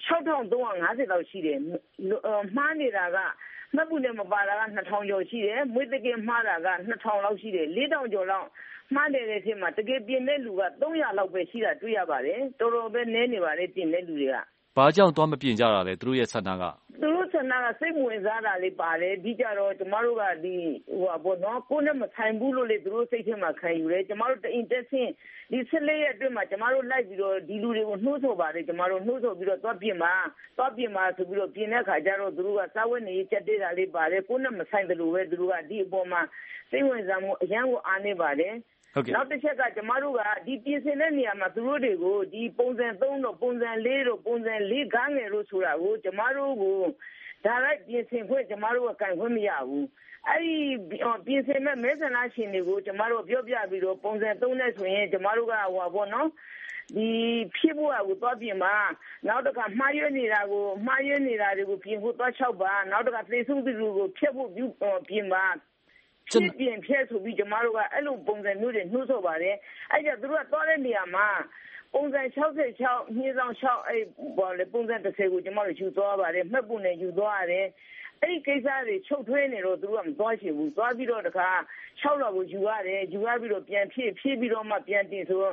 6,350လောက်ရှိတယ်မှားနေတာကမှတ်ပုံနဲ့မပါတာက2,000ကျော်ရှိတယ်မွေးတကယ်မှားတာက2,000လောက်ရှိတယ်4,000ကျော်လောက်မှားတဲ့အချိန်မှာတကယ်ပြင်တဲ့လူက300လောက်ပဲရှိတာတွေ့ရပါတယ်တော်တော်ပဲနည်းနေပါတယ်ပြင်တဲ့လူတွေကဘာကြောင့်သွားမပြင်ကြတာလဲသူတို့ရဲ့ဆန္ဒကသူတို့ဆန္ဒကစိတ်ဝင်စားတာလေးပါတယ်ဒီကြတော့ကျမတို့ကဒီပေါ့နော်ကိုယ်နဲ့မဆိုင်ဘူးလို့လေသူတို့စိတ်ထဲမှာခံယူတယ်ကျမတို့တင်တက်ဆင်းဒီ14ရက်အတွင်းမှာကျမတို့လိုက်ပြီးတော့ဒီလူတွေကိုနှိုးဆော်ပါတယ်ကျမတို့နှိုးဆော်ပြီးတော့သွားပြင်ပါဆိုပြီးတော့ပြင်တဲ့ခါကျတော့သူတို့ကစားဝတ်နေကြက်တဲ့တာလေးပါတယ်ကိုယ်နဲ့မဆိုင်တယ်လို့ပဲသူတို့ကဒီအပေါ်မှာစိတ်ဝင်စားမှုအရန်ကိုအားနေပါတယ်နောက်တစ်ချက်ကကျမတို့ကဒီပြင်ဆင်တဲ့နေရာမှာသူတို့တွေကိုဒီပုံစံ3တို့ပုံစံ4တို့ပုံစံ4ကားငယ်တို့ဆိုတာကိုကျမတို့ကိုဒါလိုက်ပြင်ဆင်ခွင့်ကျမတို့ကကန်ခွင့်မရဘူးအဲ့ဒီပြင်ဆင်မဲ့မဲဆန္ဒရှင်တွေကိုကျမတို့ပြောပြပြီးတော့ပုံစံ3နဲ့ဆိုရင်ကျမတို့ကပေါ့နော်ဒီဖြစ်ဖို့ကိုသွားပြင်ပါနောက်တစ်ခါမှားရွေးနေတာတွေကိုပြင်ဖို့သွား6ပါနောက်တစ်ခါသေဆုံးသူတွေကိုဖျက်ဖို့ပြင်ပါပြင်ဖျက်ဆိုပြီးကျမတို့ကအဲ့လိုပုံစံမျိုးတွေနှိုးဆော်ပါတယ်အဲ့ကြသူတို့ကသွားတဲ့နေရာမှာပုံစံ66နှင်းဆောင်6အဲ့ဘောလေပုံစံ30ကိုကျမတို့ယူသွားပါတယ်မှတ်ပုံနဲ့ယူသွားရတယ်အဲ့ဒီကိစ္စတွေချုပ်ထွေးနေတော့သူတို့ကမသွားချင်ဘူးသွားပြီးတော့တခါ6လောက်ကိုယူရတယ်ယူရပြီးတော့ပြန်ဖြည့်ပြီးတော့မှပြန်တင်ဆိုတော့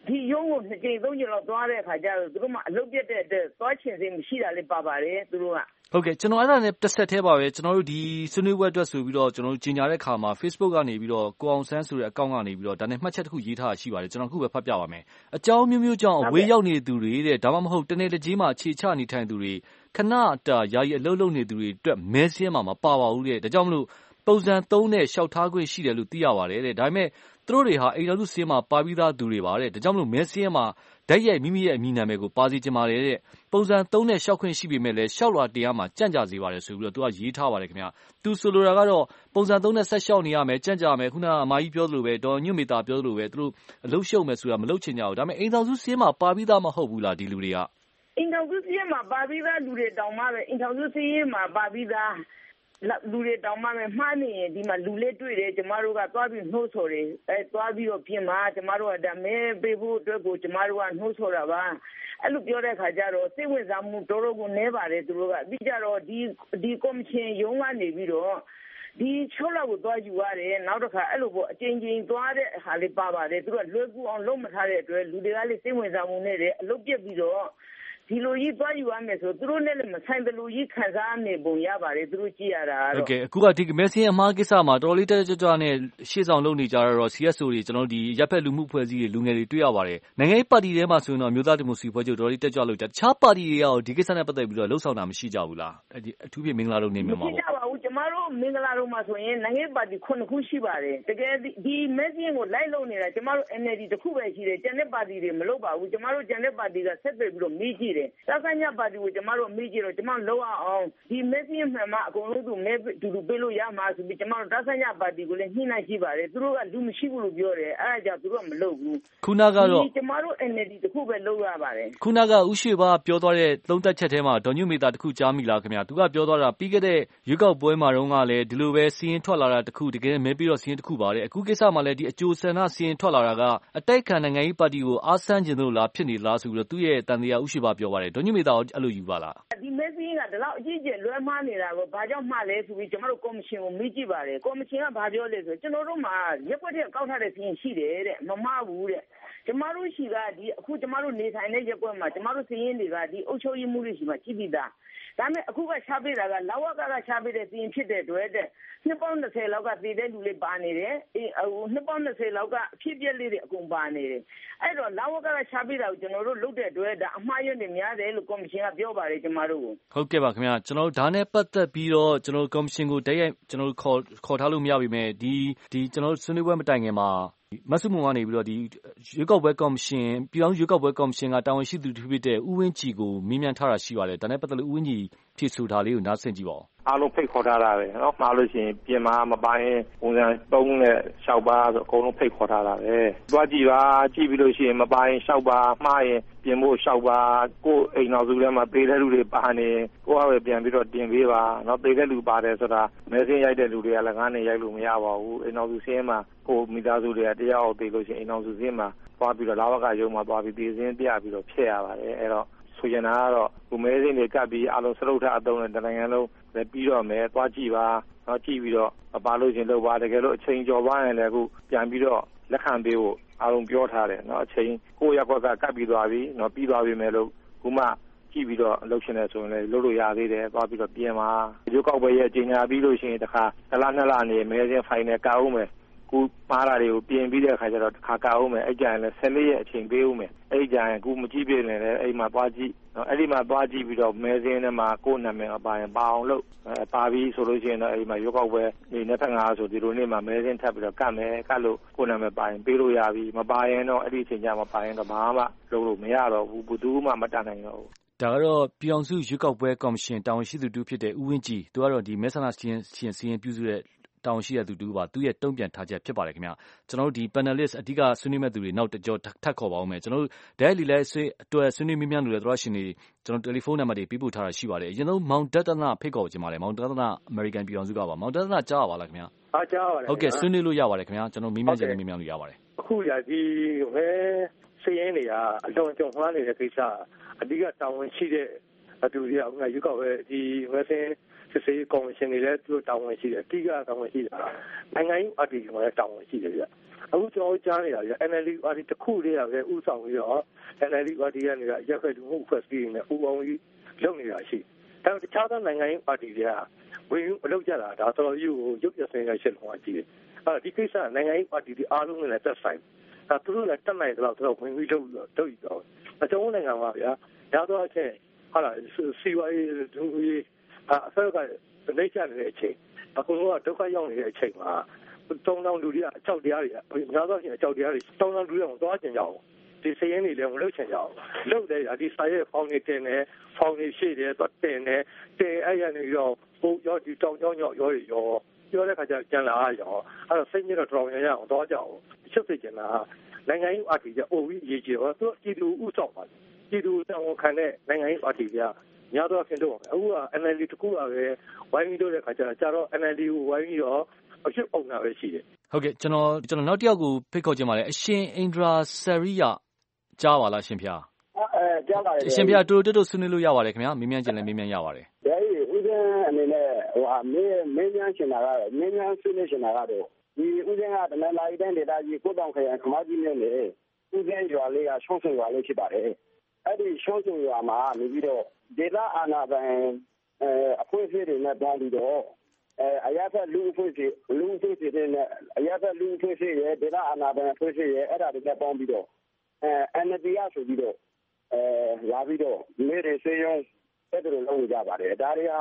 ဒီရုံးကို2ကြိမ်3ကြိမ်လောက်သွားတဲ့အခါကျတော့သူတို့မှအလုပ်ပြတ်တဲ့အတွက်သွားချင်စိတ်မရှိတာလေးပါပါတယ်သူတို့ကဟုတ်ကဲ့ကျွန်တော်အဲ့ဒါနဲ့တစ်ဆက်သေးပါပဲကျွန်တော်တို့ဒီဆွေးနွေးပွဲအတွက်ဆိုပြီးတော့ကျွန်တော်တို့ကြီးညာတဲ့ခါမှာ Facebook ကနေပြီးတော့ကိုအောင်ဆန်းဆိုတဲ့အကောင့်ကနေပြီးတော့ဒါနဲ့မှတ်ချက်တစ်ခုရေးထားတာရှိပါတယ်ကျွန်တော်ခုပဲဖတ်ပြပါမယ်အကြောင်းမျိုးမျိုးကြောင့်အဝေးရောက်နေသူတွေတဲ့ဒါမှမဟုတ်တနေ့တစ်ကြီးမှာခြေချနေထိုင်သူတွေခဏတာယာယီအလုပ်လုပ်နေသူတွေအတွက်မဲစင်းမှာမပါပါဘူးတဲ့ဒါကြောင့်မလို့ပုံစံ3နဲ့လျှောက်ထားခွင့်ရှိတယ်လို့သိရပါတယ်တဲ့ဒါပေမဲ့သူတို့တွေဟာအိမ်တော်စုစင်းမှာပါပြီးသားသူတွေပါတဲ့ဒါကြောင့်မလို့မဲစင်းမှာဓာတ်ရိုက်မိမိရဲ့အမည်နာမည်ကိုပါစီချင်ပါတယ်တဲ့ပုံစံ3နဲ့လျှောက်ခွင့်ရှိပေမဲ့လည်းလျှောက်လွှာတရားမှာကြန့်ကြာစေပါတယ်ဆိုပြီးတော့သူကရေးထားပါတယ်ခင်ဗျသူဆိုလိုတာကတော့ပုံစံ3နဲ့ဆက်လျှောက်နေရမယ်ကြန့်ကြာမယ်ခုနကအမကြီးပြောသလိုပဲဒေါ်ညွတ်မေတာပြောသလိုပဲသူတို့အလုပ်ရှုပ်မယ်ဆိုတာမလုပ်ချင်ကြဘူးဒါပေမဲ့အိမ်တော်စုစင်းမှာပါပြီးသားမဟုတ်ဘူးလားဒီလူတွေကအိမ်တော်စုစင်းမှာပါပြီးသားလူတွေတောင်မှပဲအိမ်တော်စုစင်းမှာပါပြီးသားလူတွေတောင်မှပဲမှားနေရင်ဒီမှာလူလေးတွေ့တယ်ကျမတို့ကသွားပြီးနှိုးဆော်တယ်သွားပြီးတော့ပြင်မှာကျမတို့ကဒါမဲပေးဖို့အတွက်ကိုကျမတို့ကနှိုးဆော်တာပါအဲ့လိုပြောတဲ့ခါကျတော့စိတ်ဝင်စားမှုတော်တော်ကိုနည်းပါတယ်သူတို့ကပြီးကြတော့ဒီကော်မရှင်ရုံးကနေပြီးတော့ဒီ6လောက်ကိုသွားယူရတယ်နောက်တစ်ခါအဲ့လိုပေါ့အချိန်ချင်းသွားတဲ့ဟာလေးပါပါတယ်သူတို့ကလွယ်ကူအောင်လုပ်မထားတဲ့အတွက်လူတွေကလည်းစိတ်ဝင်စားမှုနဲ့အလုပ်ပြက်ပြီးတော့ဒီလိုကြီးသွားယူရမယ်ဆိုသူတို့နဲ့လည်းမဆိုင်တယ်လို့ကြီးခံစားနေပုံရပါတယ်သူတို့ကြည့်ရတာတော့ဟုတ်ကဲ့အခုကဒီမဲစင်းအမှားကိစ္စမှာတော်တော်လေးတက်ကြွနဲ့ရှေ့ဆောင်လုပ်နေကြတော့ CSO တွေကျွန်တော်တို့ဒီရပ်ဖက်လူမှုဖွဲ့စည်းတွေလူငယ်တွေတွေ့ရပါတယ်နိုင်ငံရေးပါတီထဲမှာဆိုရင်တော့မျိုးသားဒီမိုကရေစီဖွဲ့ချုပ်တော်တော်လေးတက်ကြွလို့တခြားပါတီတွေရောဒီကိစ္စနဲ့ပတ်သက်ပြီးတော့လှုပ်ဆောင်တာမရှိကြဘူးလားအထူးဖြင့်မင်္ဂလာတို့နေမှာပေါ့မရှိကြပါဘူးကျမတို့မင်္ဂလာတို့မှာဆိုရင်နိုင်ငံရေးပါတီ9ခုရှိပါတယ်တကယ်ဒီမဲစင်းကိုလိုက်လုပ်နေတာကျမတို့ NLD တခုပဲရှိတယ်ကျန်တဲ့ပါတီတွေမလုပ်ပါဘူးကျမတို့ကျန်တဲ့ပါတီကဆက်သွယ်ပြီးတော့မေးကြည့်တယ်စညပါတီကိုကျမတို့မေးကြည့်တော့ကျမတို့လောက်အောင်ဒီမဲစင်းမှန်မှအကုန်လုံးသူမဲတူတူပေးလို့ရမှာဆိုပြီးကျမတို့စညပါတီကိုလည်းညှိနှိုင်းကြည့်ပါတယ်သူတို့ကလူမရှိဘူးလို့ပြောတယ်အဲ့ဒါကြောင့်သူတို့ကမလုပ်ဘူးခုနကတော့ကျမတို့ NLD တခုပဲလုပ်ရပါတယ်ခုနကဥရှိပါပြောသွားတဲ့သုံးသက်ချက်ထဲမှာဒေါ်ညွတ်မေတာတခုကြားမိလားခင်ဗျာသူကပြောသွားတာပြီးခဲ့တဲ့ရွေးကောက်ပွဲမှာတော့ကလည်းဒီလိုပဲစီရင်ထွက်လာတာတခုတကယ်မဲပြီးတော့စီရင်တခုပါတယ်အခုကိစ္စမှာလည်းဒီအကျိုးဆန္ဒစီရင်ထွက်လာတာကအတိုက်ခံနိုင်ငံရေးပါတီကိုအားဆန်းကျင်လို့လားဖြစ်နေလားဆိုပြီးတော့သူ့ရဲ့တန်တရားဥရှိပါပြောပါတယ်ဒေါ်ညွတ်မေတာအဲ့လိုယူပါလားဒီမဲစင်းကဒီလောက်အကြီးကျယ်လွဲမှားနေတာကိုဘာကြောင့်မှားလဲဆိုပြီးကျမတို့ကော်မရှင်ကိုမေးကြည့်ပါတယ်ကော်မရှင်ကဘာပြောလဲဆိုကျွန်တော်တို့မှာရက်ွက်တဲ့ကောက်ထားတဲ့စီရင်ရှိတယ်တဲ့မမှားဘူးတဲ့ကျမတို့ရှိကဒီအခုကျမတို့နေထိုင်တဲ့ရက်ွက်မှာကျမတို့စီရင်တွေကဒီအုပ်ချုပ်ရေးမှုတွေရှိမှကြည့်ပြီးသားဒါပေမဲ့အခုကရှားပေးတာကလောက်ဝကရှားပေးတဲ့စီရင်ဖြစ်တဲ့အတွက်တဲ့နှစ်ပေါင်း20လောက်ကတည်တဲ့လူလေးပါနေတယ်နှစ်ပေါင်း20လောက်ကဖြစ်ပျက်လေးတွေအကုန်ပါနေတယ်အဲ့တော့လောက်ဝကရှားပေးတာကိုကျွန်တော်တို့လုပ်တဲ့အတွက်ဒါအမှားရနေများတယ်လို့ကော်မရှင်ကပြောပါတယ်ကျမတို့ကိုဟုတ်ကဲ့ပါခင်ဗျာကျွန်တော်တို့ဒါနဲ့ပတ်သက်ပြီးတော့ကျွန်တော်တို့ကော်မရှင်ကိုတရက်ကျွန်တော်တို့ခေါ်ထားလို့မရပါဘူးဒီကျွန်တော်တို့ဆွေးနွေးပွဲမတိုင်ခင်မှာမဆုမွန်ကနေပြီးတော့ဒီရွေးကောက်ပွဲကော်မရှင်ပြည်အောင်ရွေးကောက်ပွဲကော်မရှင်ကတာဝန်ရှိသူဖြစ်တဲ့ဦးဝင်းကြည်ကိုမေးမြန်းထားတာရှိပါတယ်ဒါနဲ့ပတ်သက်လို့ဦးဝင်းကြည်ဖြေဆိုတာလေးကိုနားဆင်ကြည့်ပါဦးအားလုံးဖိတ်ခေါ်ထားတာပဲเนาะမှားလို့ရှိရင်ပြင်မာမပိုင်းပုံစံ3နဲ့6ပါဆိုအကုန်လုံးဖိတ်ခေါ်ထားတာပဲတွားကြည့်ပါကြည့်ပြီးလို့ရှိရင်မပိုင်း6ပါမှားရင်ပြင်ဖို့6ပါကိုယ်အိမ်တော်စုထဲမှာပေးတဲ့လူတွေပါနေကိုယ်ကပဲပြန်ပြီးတော့တင်ပေးပါเนาะပေးတဲ့လူပါတယ်ဆိုတာမဲစင်းရိုက်တဲ့လူတွေကလည်းငါးနေရိုက်လို့မရပါဘူးအိမ်တော်စုစင်းမှာကိုမိသားစုတွေကတရားအောင်ပေးလို့ရှိရင်အိမ်တော်စုစင်းမှာသွားပြီးတော့လာဝကရုံးမှာသွားပြီးပေးစင်းပြပြီးတော့ဖျက်ရပါတယ်အဲ့တော့ဆိုရင်ကတော့ကိုမဲစင်းတွေကပ်ပြီးအားလုံးစလုတ်ထအတုံးနဲ့တနိုင်ငံလုံးလည်းပြီးတော့မယ်သွားကြည့်ပါတော့ကြည့်ပြီးတော့မပါလို့ရှင်လုပ်ပါတကယ်လို့အချိန်ကျော်သွားရင်လည်းအခုပြန်ပြီးတော့လက်ခံပေးဖို့အားလုံးပြောထားတယ်เนาะအချိန်ကိုရက်ကွက်ကကပ်ပြီးသွားပြီเนาะပြီးသွားပြီမယ်လို့ခုမှကြည့်ပြီးတော့လှုပ်ရှင်နေဆိုရင်လည်းလုပ်လို့ရသေးတယ်သွားပြီးတော့ပြင်ပါရုပ်ောက်ပွဲရဲ့ကြီးညာပြီးလို့ရှိရင်တခါတစ်လနှစ်လနေမဲစင်းဖိုင်နယ်ကောက်အောင်မယ်ကူမှားတာတွေကိုပြင်ပြီးတဲ့အခါကျတော့တစ်ခါကောက်အောင်မယ်အဲ့ကြရင်လည်း14ရက်အချိန်ပေးဦးမယ်အဲ့ကြရင်ကူမကြည့်ပြနေတယ်အဲ့မှာသွားကြည့်နော်အဲ့ဒီမှာသွားကြည့်ပြီးတော့မဲစင်းထဲမှာကိုယ်နာမည်အပါရင်ပါအောင်လို့ပါပြီးဆိုလို့ရှိရင်တော့အဲ့မှာရုပ်ောက်ပွဲနေ25ဆိုဒီလိုနေ့မှာမဲစင်းထပ်ပြီးတော့ကတ်မယ်ကတ်လို့ကိုယ်နာမည်ပါရင်ပေးလို့ရပြီမပါရင်တော့အဲ့ဒီအချိန်ကျမပါရင်တော့ဘာမှလုပ်လို့မရတော့ဘူးဘယ်သူမှမတတ်နိုင်တော့ဘူးဒါကတော့ပြည်အောင်စုရွေးကောက်ပွဲကော်မရှင်တာဝန်ရှိသူတူဖြစ်တဲ့ဦးဝင်းကြည်သူကတော့ဒီမဲဆန္ဒရှင်စီရင်ပြုစုတဲ့တောင်းရှိတဲ့သူတူပါသူရဲ့တုံ့ပြန်ထားချက်ဖြစ်ပါတယ်ခင်ဗျာကျွန်တော်တို့ဒီ panelist အဓိကဆွေးနွေးမဲ့သူတွေနောက်တကြောထပ်ခေါ်ပါအောင်မယ်ကျွန်တော်တို့ဒဲလီလဲအတွက်ဆွေးနွေးမြန်းလို့လဲသောရှင်တွေကျွန်တော်တယ်လီဖုန်းနံပါတ်တွေပေးပို့ထားတာရှိပါတယ်အရင်ဆုံးမောင်ဒတနာဖိတ်ခေါ်ခြင်းပါတယ်မောင်ဒတနာအမေရိကန်ပြည်အောင်စုကပါမောင်ဒတနာကြားပါလားခင်ဗျာကြားပါတယ်ဟုတ်ကဲ့ဆွေးနွေးလို့ရပါတယ်ခင်ဗျာကျွန်တော်မေးမြန်းချက်တွေမေးမြန်းလို့ရပါတယ်အခုရဒီဝဲစည်ရင်းတွေကအလွန်ကြုံမှားနေတဲ့ကိစ္စအဓိကတာဝန်ရှိတဲ့သူတွေကဥပမာရွေးကောက်ပွဲဒီဝဲစင်းစစ်စေးကော်မရှင်တွေလည်းသူတို့တာဝန်ရှိတယ်အဓိကတာဝန်ရှိတာနိုင်ငံရေးပါတီကလည်းတာဝန်ရှိတယ်ဗျအခုကျွန်တော်ကြားနေတာက NLD ပါတီတစ်ခုတည်းကပဲဥဆောင်ပြီးတော့ NLD ပါတီကနေရက်ဖက်လူမှုဖွဲ့စည်းနေဥအောင်ကြီးလုပ်နေတာရှိဒါပေမဲ့တခြားသောနိုင်ငံရေးပါတီတွေကဝင်မလုပ်ကြတာဒါတော်တော်ကြီးကိုရုပ်ရစင်ရရှင်းလို့ရှိတယ်ဒီကိစ္စနိုင်ငံရေးပါတီတွေအားလုံးနဲ့သက်ဆိုင်သူတို့လည်းတက်နိုင်တော့တော့ဝင်ပြီးလုပ်ပြီးတော့ကျွန်တော်နိုင်ငံမှာဗျာရတော့အချင်းစီဝါရေးလူကြီးအဆက်ကလက်ချနေတဲ့အချိန်အခုတော့ဒုက္ခရောက်နေတဲ့အချိန်မှာတောင်းတောင်းလူတွေအကြောက်တရားတွေများသောအားဖြင့်အကြောက်တရားတွေတောင်းတောင်းလူတွေကိုသွားချင်ကြအောင်ဒီစရင်တွေလည်းမလုပ်ချင်ကြအောင်လုပ်တယ်ဒီစာရဲ့ဖောင်နေတင်တယ်ဖောင်နေရှိတယ်တော့တင်တယ်တင်အဲ့ရနေရောဟိုရောဒီတောင်းကြောင်းရောပြောတဲ့ခါကျကျန်လာရောအဲ့တော့စိတ်ညစ်တော့တော်ရအောင်သွားကြအောင်ချုပ်သိကျင်တာနိုင်ငံရေးပါတီကအိုပြီးရေးကြည့်တော့သူကြည်သူဥဆောင်ပါကြည်သူတောင်းခံတဲ့နိုင်ငံရေးပါတီကများတော့ဖြစ်တော့အခုက NLD တကူကပဲဝိုင်းပြီးတော့တဲ့ခါကျတော့ NLD ကိုဝိုင်းပြီးတော့အဖြစ်အောင်တာပဲရှိတယ်ဟုတ်ကဲ့ကျွန်တော်နောက်တစ်ယောက်ကိုဖိတ်ခေါ်ချင်ပါတယ်အရှင်အိန္ဒရာဆရိယကြားပါလားရှင်ဖျားကြားပါတယ်အရှင်ဖျားတူတူဆွေးနွေးလို့ရပါတယ်ခင်ဗျာမေးမြန်းခြင်းလည်းမေးမြန်းရပါတယ်ဒါကြီးဦးဇင်းအနေနဲ့မေးမြန်းချင်တာကတော့မေးမြန်းဆွေးနွေးချင်တာကတော့ဒီဦးဇင်းကတနင်္လာရီတိုင်းဒေသကြီးကိုတောင်ခရိုင်ခမားကြီးမြို့နယ်ဦးဇင်းရွာလေးကရှုံးစုံရွာလေးဖြစ်ပါတယ်အဲ့ဒီရှုံးစုံရွာမှာနေပြီးတော့ဒေသအာဏာပိုင်အဖွဲ့အစည်းတွေနဲ့တွန်းပြီးတော့အရာဖက်လူအဖွဲ့အစည်းတွေနဲ့အရာဖက်လူအဖွဲ့အစည်းရဲ့ဒေသအာဏာပိုင်အဖွဲ့အစည်းရဲ့အဲ့ဒါတွေနဲ့ပေါင်းပြီးတော့NLD ရဆိုပြီးတော့လာပြီးတော့နေရစေရုံအဲ့ဒါလိုလုပ်ကြပါတယ်ဒါတွေဟာ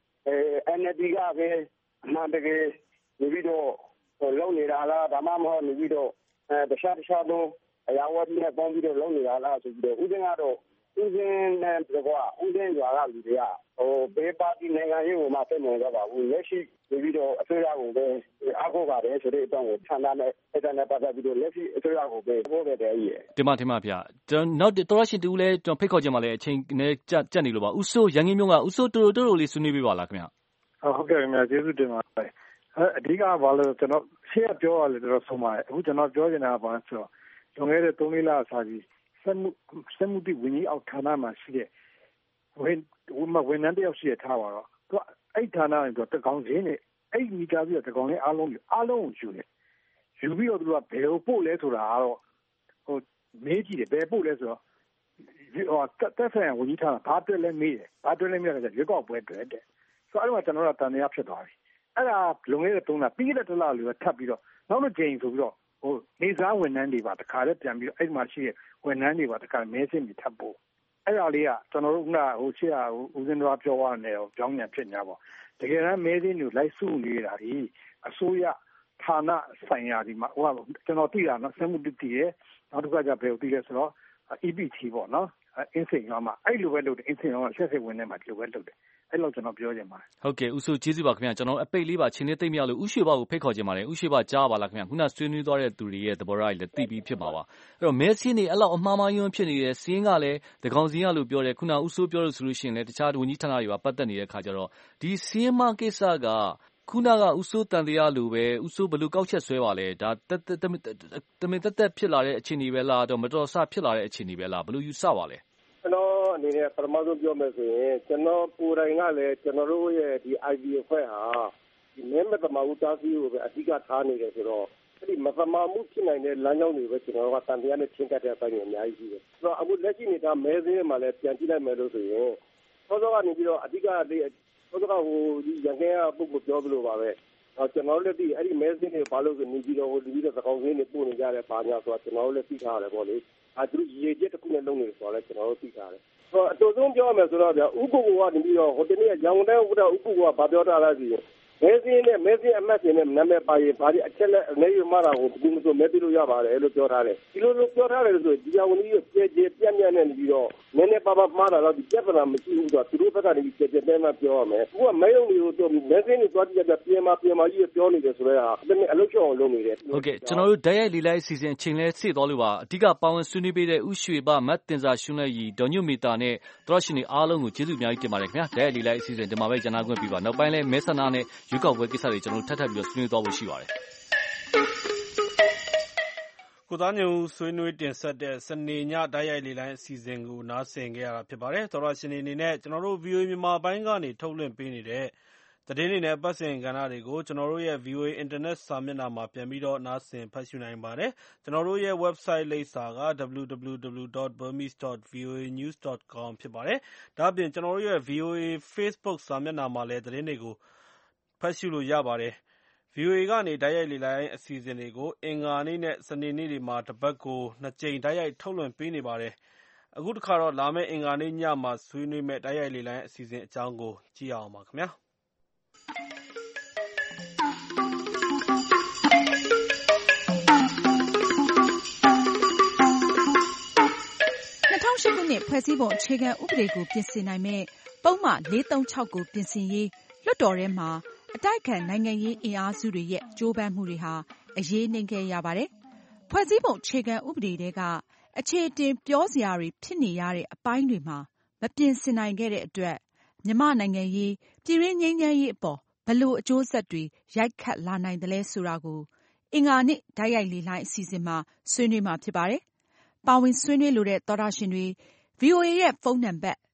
NLD ကပဲအမှန်တကယ်နေပြီးတော့လုပ်နေတာလားဒါမှမဟုတ်နေပြီးတော့တခြားသောအရာဝတ္ထုနဲ့ပေါင်းပြီးတော့လုပ်နေတာလားဆိုပြီးတော့ဦးဇင်းကတော့ဦးဇင်းနဲ့ကွာဦးဇင်းရွာကလူတွေကဘေးပါတီနိုင်ငံရေးကိုမှသိနေကြပါဘူးလက်ရှိပြီးတော့အစိုးရကိုပဲအားကိုးပါတယ်ဆိုတဲ့အကြောင်းကိုဆန္ဒနဲ့အဲ့ဒါနဲ့ပတ်သက်ပြီးတော့လက်ရှိအစိုးရကိုပဲပြောခဲ့တယ်ကြီးတင်ပါဗျာကျွန်တော်နောက်တော်ရရှင်တူလည်းကျွန်တော်ဖိတ်ခေါ်ခြင်းပါလေအချိန်နဲ့ကြက်နေလို့ပါဦးစိုးရန်ကင်းမျိုးကဦးစိုးတိုးလေးဆွေးနွေးပေးပါလားခင်ဗျဟုတ်ကဲ့ခင်ဗျာကျေးဇူးတင်ပါတယ်အဓိကဘာလို့ကျွန်တော်ရှေ့ကပြောရလေတော်ဆုံးပါတယ်အခုကျွန်တော်ပြောနေတာကဘာဆိုတော့လွန်ခဲ့တဲ့3-4လအစားကြီးစက်မှုတိဝင်းကြီးအောက်ဌာနမှာရှိတဲ့ဝန်ထမ်းတယောက်ရှိရထားပါတော့သူအဲ့ဌာနကတော့တကောင်စင်းနဲ့အဲ့မိသားစုကတကောင်လေးအားလုံးကိုယူတယ်ယူပြီးတော့သူကဘယ်ကိုပို့လဲဆိုတာကတော့မေးကြည့်တယ်ဘယ်ပို့လဲဆိုတော့တက်ဆိုင်ဝန်ကြီးဌာနဘာတွေ့လဲမေးတယ်ဘာတွေ့လဲမေးတယ်ရွေးကောက်ပွဲတွေ့တယ်ဆိုတော့အဲ့မှာကျွန်တော်တို့တန်တရားဖြစ်သွားပြီအဲ့ဒါလွန်ခဲ့တဲ့3လပြီးတဲ့1လလို့ထပ်ပြီးတော့နောက်တစ်ချိန်ဆိုပြီးတော့နေစားဝန်ထမ်းတွေပါတခါတည်းပြန်ပြီးတော့အဲ့မှာရှိတဲ့ဝန်ထမ်းတွေပါတခါမဲစင်းပြီးထပ်ပို့အဲ့ဒါလေးကကျွန်တော်တို့ကရှေ့ကဦးစင်းတော်ပြောရနေတော့ကြောင်းညာဖြစ်ညာပေါ့တကယ်တမ်းမဲစင်းတွေလိုက်စုနေတာဒီအစိုးရဌာနဆိုင်ရာဒီမှာကျွန်တော်သိတာနော်စက်မှုတည်ရဲ့နောက်တစ်ခါကျဘယ်လိုတည်လဲဆိုတော့ EPT ပေါ့နော်အင်းစိန်ရောမှာအဲ့လိုပဲလုပ်တယ်အင်းစိန်ရောဆက်ဆက်ဝင်နေမှာဒီလိုပဲလုပ်တယ်အဲ့လိုကျွန်တော်ပြောချင်ပါတယ်ဟုတ်ကဲ့ဦးစိုးကျေးဇူးပါခင်ဗျာကျွန်တော်အပိတ်လေးပါချင်းလေးသိမ့်မရလို့ဦးရွှေဘကိုဖိတ်ခေါ်ချင်ပါတယ်ဦးရွှေဘကြားပါလားခင်ဗျာခုနဆွေးနွေးသွားတဲ့သူတွေရဲ့သဘောထားတွေလည်းသိပြီးဖြစ်မှာပါအဲ့တော့မဲစင်းတွေအဲ့လောက်အမှားမှားယွန်းဖြစ်နေတယ်စင်းကလည်းတကောင်စင်းရလို့ပြောတယ်ခုနဦးစိုးပြောလို့ဆိုလို့ရှိရင်လည်းတခြားဝန်ကြီးဌာနတွေပါပတ်သက်နေတဲ့ခါကျတော့ဒီစင်းမကိစ္စကခုနကဦးစိုးတန်တရားလိုပဲဦးစိုးဘယ်လိုကောက်ချက်ဆွဲပါလဲဒါတမင်တက်ဖြစ်လာတဲ့အခြေအနေပဲလားတော့မတော်ဆဖြစ်လာတဲ့အခြေအနေပဲလားဘယ်လိုယူဆပါလဲကျွန်တော်အနေနဲ့ပထမဆုံးပြောမယ်ဆိုရင်ကျွန်တော်ကိုယ်တိုင်ကလည်းကျွန်တော်တို့ရဲ့ဒီ IV အဖွဲ့ဟာဒီမဲမတမာဦးတားစီကိုပဲအဓိကထားနေတယ်ဆိုတော့အဲ့ဒီမတမာမှုဖြစ်နိုင်တဲ့လမ်းကြောင်းတွေပဲကျွန်တော်ကတန်တရားနဲ့ချင်းကပ်တဲ့အပိုင်းတွေအများကြီးရှိတယ်ဆိုတော့အခုလက်ရှိနေတာမဲစင်းမှာလည်းပြန်ကြည့်လိုက်မယ်လို့ဆိုရင်သောသောကနေပြီးတော့အဓိကသောသောကဒီရန်ကဲကပုဂ္ဂိုလ်ပြောသလိုပါပဲကျွန်တော်လည်းဒီအဲ့ဒီမဲစင်းတွေဘာလို့ဆိုနေပြီးတော့ဒီပြီးတော့သကောင်စင်းတွေပို့နေကြတယ်ဘာညာဆိုတော့ကျွန်တော်လည်းသိထားရတယ်ပေါ့လေသူရေကျက်တစ်ခုနဲ့လုံးနေဆိုတော့လည်းကျွန်တော်တို့သိထားတယ်အတူဆုံးပြောရမယ်ဆိုတော့ဗျာဥပ္ပကိုကနေပြီးတော့ဟိုတနေ့ရန်ကုန်တိုင်းဥပ္ပဥပ္ပကဘာပြောတာလဲဆိုရင်မဲစင်းနဲ့မဲစင်းအမတ်စင်းနဲ့နာမည်ပါရင်ဘာဒီအချက်လက်အနေရမှာတော့ဒီလိုဆိုမဲပြလို့ရပါတယ်လို့ပြောထားတယ်ဒီလိုပြောထားတယ်ဆိုဒီအောင်ကြီးပြည့်ပြတ်နဲ့ပြီးတော့နည်းနည်းပါပါမှားတာတော့ဒီပြဿနာမရှိဘူးဆိုတော့သူတို့ဘက်ကနေပြည့်ပြတ်နဲ့ပြောရမယ်သူကမဲယုံတွေကိုတော့မဲစင်းတွေသွားကြည့်ကြပြင်မာကြီးပြောနေတယ်ဆိုတော့အတင်းအလုပ်ချောင်းလုပ်နေတယ်ဟုတ်ကဲ့ကျွန်တော်တို့ဓာတ်ရိုက်လေးလိုက်အစီအစဉ်အချိန်လဲစေ့သွားလို့ပါအဓိကပါဝင်ဆွေးနွေးပေးတဲ့ဦးရွှေဘမတ်တင်စာရှုံးလက်ရီဒေါ်ညွတ်မီတာနဲ့တော်ရှင်တွေအားလုံးကိုကျေးဇူးအများကြီးတင်ပါတယ်ခင်ဗျာဓာတ်ရိုက်လေးလိုက်အစီအစဉ်ဒီမှာပဲကျန်နာခွင့်ပြပါနောက်ပိုင်းလဲမဲဆန္ဒနဲ့ရွေးကောက်ပွဲကိစ္စတွေကျွန်တော်ထပ်ပြီးတော့ဆွေးနွေးသွားဖို့ရှိပါတယ်ကိုသားညုံဆွေးနွေးတင်ဆက်တဲ့စနေညဓာတ်ရိုက်လေးလိုင်းအစီအစဉ်ကိုနားဆင်ကြရတာဖြစ်ပါတယ်သောရရှင်တွေအနေနဲ့ကျွန်တော်တို့ VOA မြန်မာပိုင်းကနေထုတ်လွှင့်ပေးနေတဲ့သတင်းတွေနဲ့ပတ်စဉ်ကဏ္ဍတွေကိုကျွန်တော်တို့ရဲ့ VOA Internet စာမျက်နှာမှာပြန်ပြီးတော့နားဆင်ဖတ်ရှုနိုင်ပါတယ်။ကျွန်တော်တို့ရဲ့ website လိပ်စာက www.burmese.voanews.com ဖြစ်ပါတယ်။ဒါ့အပြင်ကျွန်တော်တို့ရဲ့ VOA Facebook စာမျက်နှာမှာလည်းသတင်းတွေကိုဖတ်ရှုလို့ရပါတယ်။ VOA ကနေတိုက်ရိုက်လေလိုင်းအစီအစဉ်တွေကိုအင်္ဂါနေ့နဲ့စနေနေ့တွေမှာတစ်ပတ်ကို2ကြိမ်တိုက်ရိုက်ထုတ်လွှင့်ပေးနေပါတယ်။အခုတစ်ခါတော့လာမယ့်အင်္ဂါနေ့ညမှာဆွေးနွေးမယ့်တိုက်ရိုက်လေလိုင်းအစီအစဉ်အကြောင်းကိုကြည့်အောင်ပါခင်ဗျာ။ 2008 ခုနှစ်ဖွဲ့စည်းပုံအခြေခံဥပဒေကိုပြင်ဆင်နိုင်မဲ့ပုဒ်မ436ကိုပြင်ဆင်ရေးလွှတ်တော်ထဲမှာအတိုက်အခံနိုင်ငံရေးအင်အားစုတွေရဲ့ကြိုးပမ်းမှုတွေဟာအရေးနိမ့်ခဲ့ရပါတယ်။ဖွဲ့စည်းပုံအခြေခံဥပဒေတွေကအခြေတင်ပြောစရာတွေဖြစ်နေရတဲ့အပိုင်းတွေမှာမပြင်ဆင်နိုင်ခဲ့တဲ့အတွက်မြန်မာနိုင်ငံရေးပြည်တွင်းငြိမ်းချမ်းရေးအပေါ်ဘယ်လိုအကျိုးဆက်တွေရိုက်ခတ်လာနိုင်သလဲဆိုတာကိုအင်္ဂါနေ့တိုက်ရိုက်လေလိုင်းအစီအစဉ်မှာဆွေးနွေးမှာဖြစ်ပါတယ်။ပါဝင်ဆွေးနွေးလိုတဲ့သောတာရှင်တွေ VOA ရဲ့ဖုန်းနံပါတ်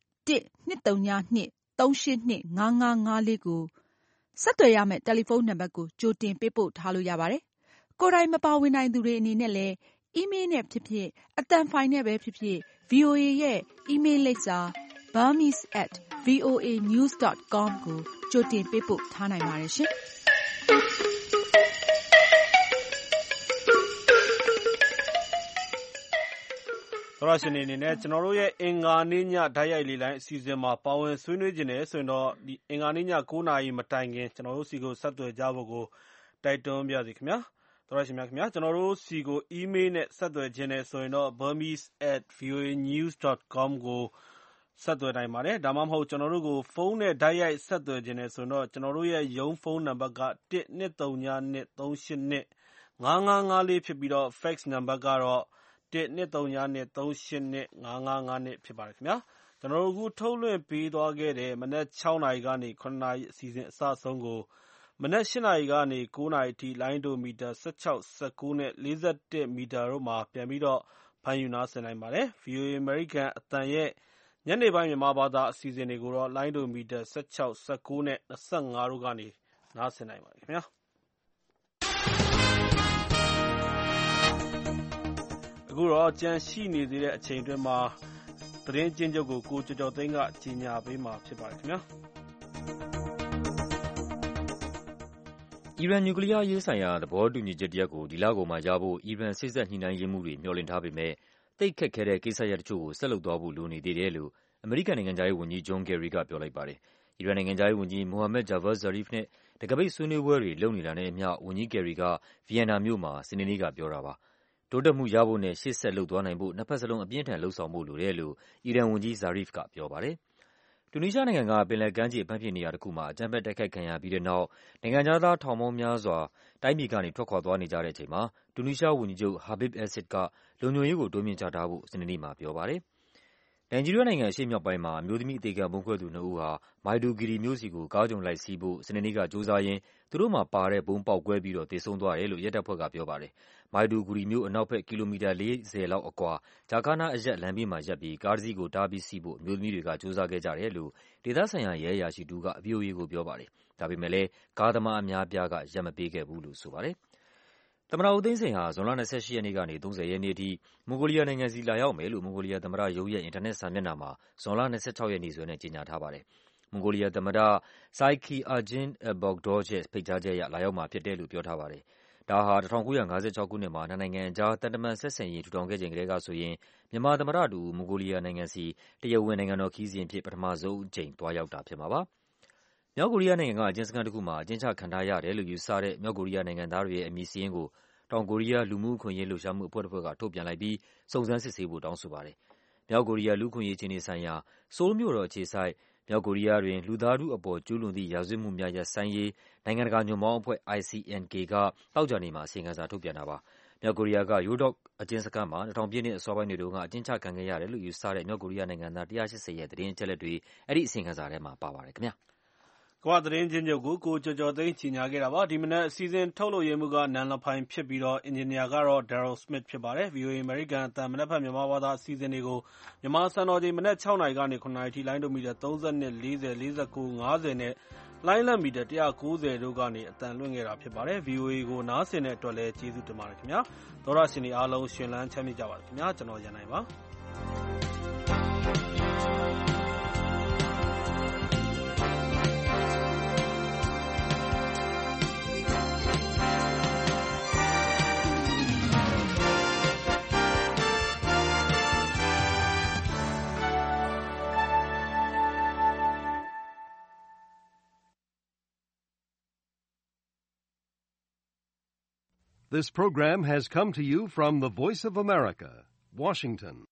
1-202-382-5554 ကိုဆက်သွယ်ရမယ့်တယ်လီဖုန်းနံပါတ်ကိုကြိုတင်ပေးပို့ထားလို့ရပါတယ်။ကိုယ်တိုင်မပါဝင်နိုင်သူတွေအနေနဲ့လည်းအီးမေးလ်နဲ့ဖြစ်ဖြစ်အသံဖိုင်နဲ့ပဲဖြစ်ဖြစ် VOA ရဲ့အီးမေးလ်လိပ်စာ burmese@voanews.com ကိုကြိုတင်ပေးပို့ထားနိုင်ပါတယ်ရှင်။သောရရှင်အနေနဲ့ကျွန်တော်တို့ရဲ့အင်္ဂါနေ့ညဓာတ်ရိုက်လေလိုင်းအစီအစဉ်မှာပါဝင်ဆွေးနွေးခြင်းနဲ့ဆိုရင်တော့ဒီအင်္ဂါနေ့ည9:00 နာရီမတိုင်ခင်ကျွန်တော်တို့စီကိုဆက်သွယ်ကြဖို့ကိုတိုက်တွန်းပါရစေခင်ဗျာသောရရှင်များခင်ဗျာကျွန်တော်တို့စီကိုအီးမေးလ်နဲ့ဆက်သွယ်ခြင်းနဲ့ဆိုရင်တော့ burmese@voanews.com ကိုဆက်သွယ်နိုင်ပါတယ်ဒါမှမဟုတ်ကျွန်တော်တို့ကိုဖုန်းနဲ့ဓာတ်ရိုက်ဆက်သွယ်ခြင်းနဲ့ဆိုရင်တော့ကျွန်တော်တို့ရဲ့ရုံးဖုန်းနံပါတ်က 1-232-382-5554 ဖြစ်ပြီးတော့ fax နံပါတ်ကတော့1-232-382-5552ဖြစ်ပါတယ်ခင်ဗျာကျွန်တော်တို့အခုထုတ်လွှင့်ပေးသွားခဲ့တဲ့မနက်6နာရီကနေ9နာရီအစီအစဉ်အစဆုံးကိုမနက်8နာရီကနေ9နာရီအထိလိုင်းဒိုမီတာ16 19နဲ့41မီတာတို့မှာပြန်ပြီးတော့ဖမ်းယူနားဆင်နိုင်ပါတယ် VOA American အသံရဲ့ညနေပိုင်းမြန်မာဘာသာအစီအစဉ်တွေကိုတော့လိုင်းဒိုမီတာ16 19နဲ့25တို့ကနေနားဆင်နိုင်ပါတယ်ခင်ဗျာအခုတော့ကြံရှိနေသေးတဲ့အချိန်အတွင်းမှာသတင်းကျဉ်းချုပ်ကိုကျော်ကျော်သိန်းကကြီးညာပေးမှာဖြစ်ပါတယ်ခင်ဗျာအီရန်နျူကလ িয়ার ရေးဆိုင်ရာသဘောတူညီချက်တရပ်ကိုဒီလကုန်မှာရဖို့အီရန်စေ့စပ်ညှိနှိုင်းရေးမှူးတွေမျှော်လင့်ထားပေမဲ့သိပ်ခက်ခဲတဲ့ကိစ္စရပ်တချို့ကိုဆက်လုပ်သွားဖို့လိုနေသေးတယ်လို့အမေရိကန်နိုင်ငံခြားရေးဝန်ကြီး John Kerry ကပြောလိုက်ပါတယ်။အီရန်နိုင်ငံခြားရေးဝန်ကြီး Mohammad Javad Zarif နဲ့တံခါးပိတ်ဆွေးနွေးပွဲတွေလုပ်နေတာနဲ့အမျှဝန်ကြီး Kerry ကဗီယက်နာမြို့မှာစနေနေ့ကပြောတာပါ။တိုးတက်မှုရဖို့နဲ့ရှေ့ဆက်လုပ်သွားနိုင်ဖို့နှစ်ဖက်စလုံးအပြင်းထန်လုပ်ဆောင်ဖို့လိုတယ်လို့အီရန်ဝန်ကြီး Zarif ကပြောပါတယ်။တူနီးရှားနိုင်ငံကပင်လယ်ကမ်းခြေအပန်းဖြေနေရာတစ်ခုမှာအကြမ်းဖက်တိုက်ခိုက်ခံရပြီးတဲ့နောက်နိုင်ငံခြားသားထောင်ပေါင်းများစွာတိုင်းပြည်ကနေထွက်ခွာသွားနေကြတဲ့အချိန်မှာတူနီးရှားဝန်ကြီးချုပ် Habib Assad ကလုံခြုံရေးကိုတိုးမြှင့်ချထားဖို့စနေနေ့မှာပြောပါတယ်။နိုင်ဂျီးရီးယားနိုင်ငံအရှေ့မြောက်ပိုင်းမှာအမျိုးသမီးအသေခံဗုံးခွဲသူ2ဦးဟာမိုင်ဒူဂီရီမြို့စီကိုကားကြုံလိုက်စီးဖို့စနေနေ့ကကြိုးစားရင်းသူတို့မှာပါတဲ့ဗုံးပေါက်ကွဲပြီးတော့သေဆုံးသွားတယ်လို့ရဲတပ်ဖွဲ့ကပြောပါတယ်။မိုင်ဒူဂီရီမြို့အနောက်ဘက်ကီလိုမီတာ40လောက်အကွာဂျာကာနာအရပ်လမ်းဘေးမှာရပ်ပြီးကားတစ်စီးကိုတားပြီးစီးဖို့အမျိုးသမီးတွေကကြိုးစားခဲ့ကြတယ်လို့ဒေသဆိုင်ရာရဲအရာရှိတူက VOA ကိုပြောပါတယ်။ဒါပေမဲ့လည်းကားသမားအများအပြားကရပ်မပေးခဲ့ဘူးလို့ဆိုပါတယ်။သမ္မတဦးသိန်းစိန်ဟာဇွန်လ28ရက်နေ့ကနေ30ရက်နေ့အထိမွန်ဂိုလီးယားနိုင်ငံစီလာရောက်မယ်လို့မွန်ဂိုလီးယားသမ္မတရုံးရဲ့အင်တာနက်စာမျက်နှာမှာဇွန်လ26ရက်နေ့စွဲနဲ့ကြေညာထားပါတယ်။မွန်ဂိုလီးယားသမ္မတ Sai-Key-Arjin Albokdoj ရဲ့ဖိတ်ကြားချက်အရလာရောက်မှာဖြစ်တယ်လို့ပြောထားပါတယ်။ဒါဟာ1956ခုနှစ်မှာနှစ်နိုင်ငံအကြားသံတမန်ဆက်ဆံရေးထူထောင်ခဲ့ချိန်ကတည်းကဆိုရင်မြန်မာသမ္မတတူမွန်ဂိုလီးယားနိုင်ငံစီတရားဝင်နိုင်ငံတော်ခရီးစဉ်အဖြစ်ပထမဆုံးအကြိမ်သွားရောက်တာဖြစ်မှာပါ။မြောက်ကိုရီးယားနိုင်ငံကအကျဉ်းစခန်းတစ်ခုမှာအကျဉ်းချခံထားရတယ်လို့ယူဆတဲ့မြောက်ကိုရီးယားနိုင်ငံသားတွေရဲ့အမည်စာရင်းကိုတောင်ကိုရီးယားလူမှုအခွင့်အရေးလှုပ်ရှားမှုအဖွဲ့တစ်ဖွဲ့ကထုတ်ပြန်လိုက်ပြီးစုံစမ်းစစ်ဆေးဖို့တောင်းဆိုပါတယ်။မြောက်ကိုရီးယားလူ့အခွင့်အရေးအခြေအနေဆိုင်ရာဆိုးလ်မြို့တော်အခြေစိုက်မြောက်ကိုရီးယားတွင်လူသားထုအပေါ်ကျူးလွန်သည့်ရာဇဝတ်မှုများရပ်ဆိုင်းရေးနိုင်ငံတကာညွန့်ပေါင်းအဖွဲ့ ICNK ကသောကြာနေ့မှာအစီရင်ခံစာထုတ်ပြန်တာပါ။မြောက်ကိုရီးယားကရိုးဒေါ့အကျဉ်းစခန်းမှာ2000ပြည့်နှစ်အစောပိုင်းတွေတုန်းကအကျဉ်းချခံခဲ့ရတယ်လို့ယူဆတဲ့မြောက်ကိုရီးယားနိုင်ငံသား180ရဲ့သတင်းအချက်အလက်တွေအဲ့ဒီအစီရင်ခံစာထဲမှာပါပါတယ်ခင်ဗျာ။ကမ္ဘာသတင်းချင်းချုပ်ကိုကျော်ကျော်သိန်းကြီးညာခဲ့တာပါဒီမနက်အစီအစဉ်ထုတ်လို့ရမှုကနန်လဖိုင်ဖြစ်ပြီးတော့အင်ဂျင်နီယာကတော့ Daryl Smith ဖြစ်ပါတယ် VOA American အသံမနက်ဖြန်မြန်မာဘာသာအစီအစဉ်တွေကိုမြန်မာစံတော်ချိန်မနက်6နာရီကနေ9နာရီထိလိုင်းဒိုမီတာ32 40 49 50နဲ့လိုင်းလံမီတာ190တို့ကနေအသံလွှင့်ခဲ့တာဖြစ်ပါတယ်။ VOA ကိုနားဆင်တဲ့အတွက်လည်းကျေးဇူးတင်ပါတယ်ခင်ဗျာ။သောရရှင်တွေအားလုံးရှင်လန်းချမ်းမြေ့ကြပါစေခင်ဗျာ။ကျွန်တော်ရန်နိုင်ပါ This program has come to you from the Voice of America, Washington.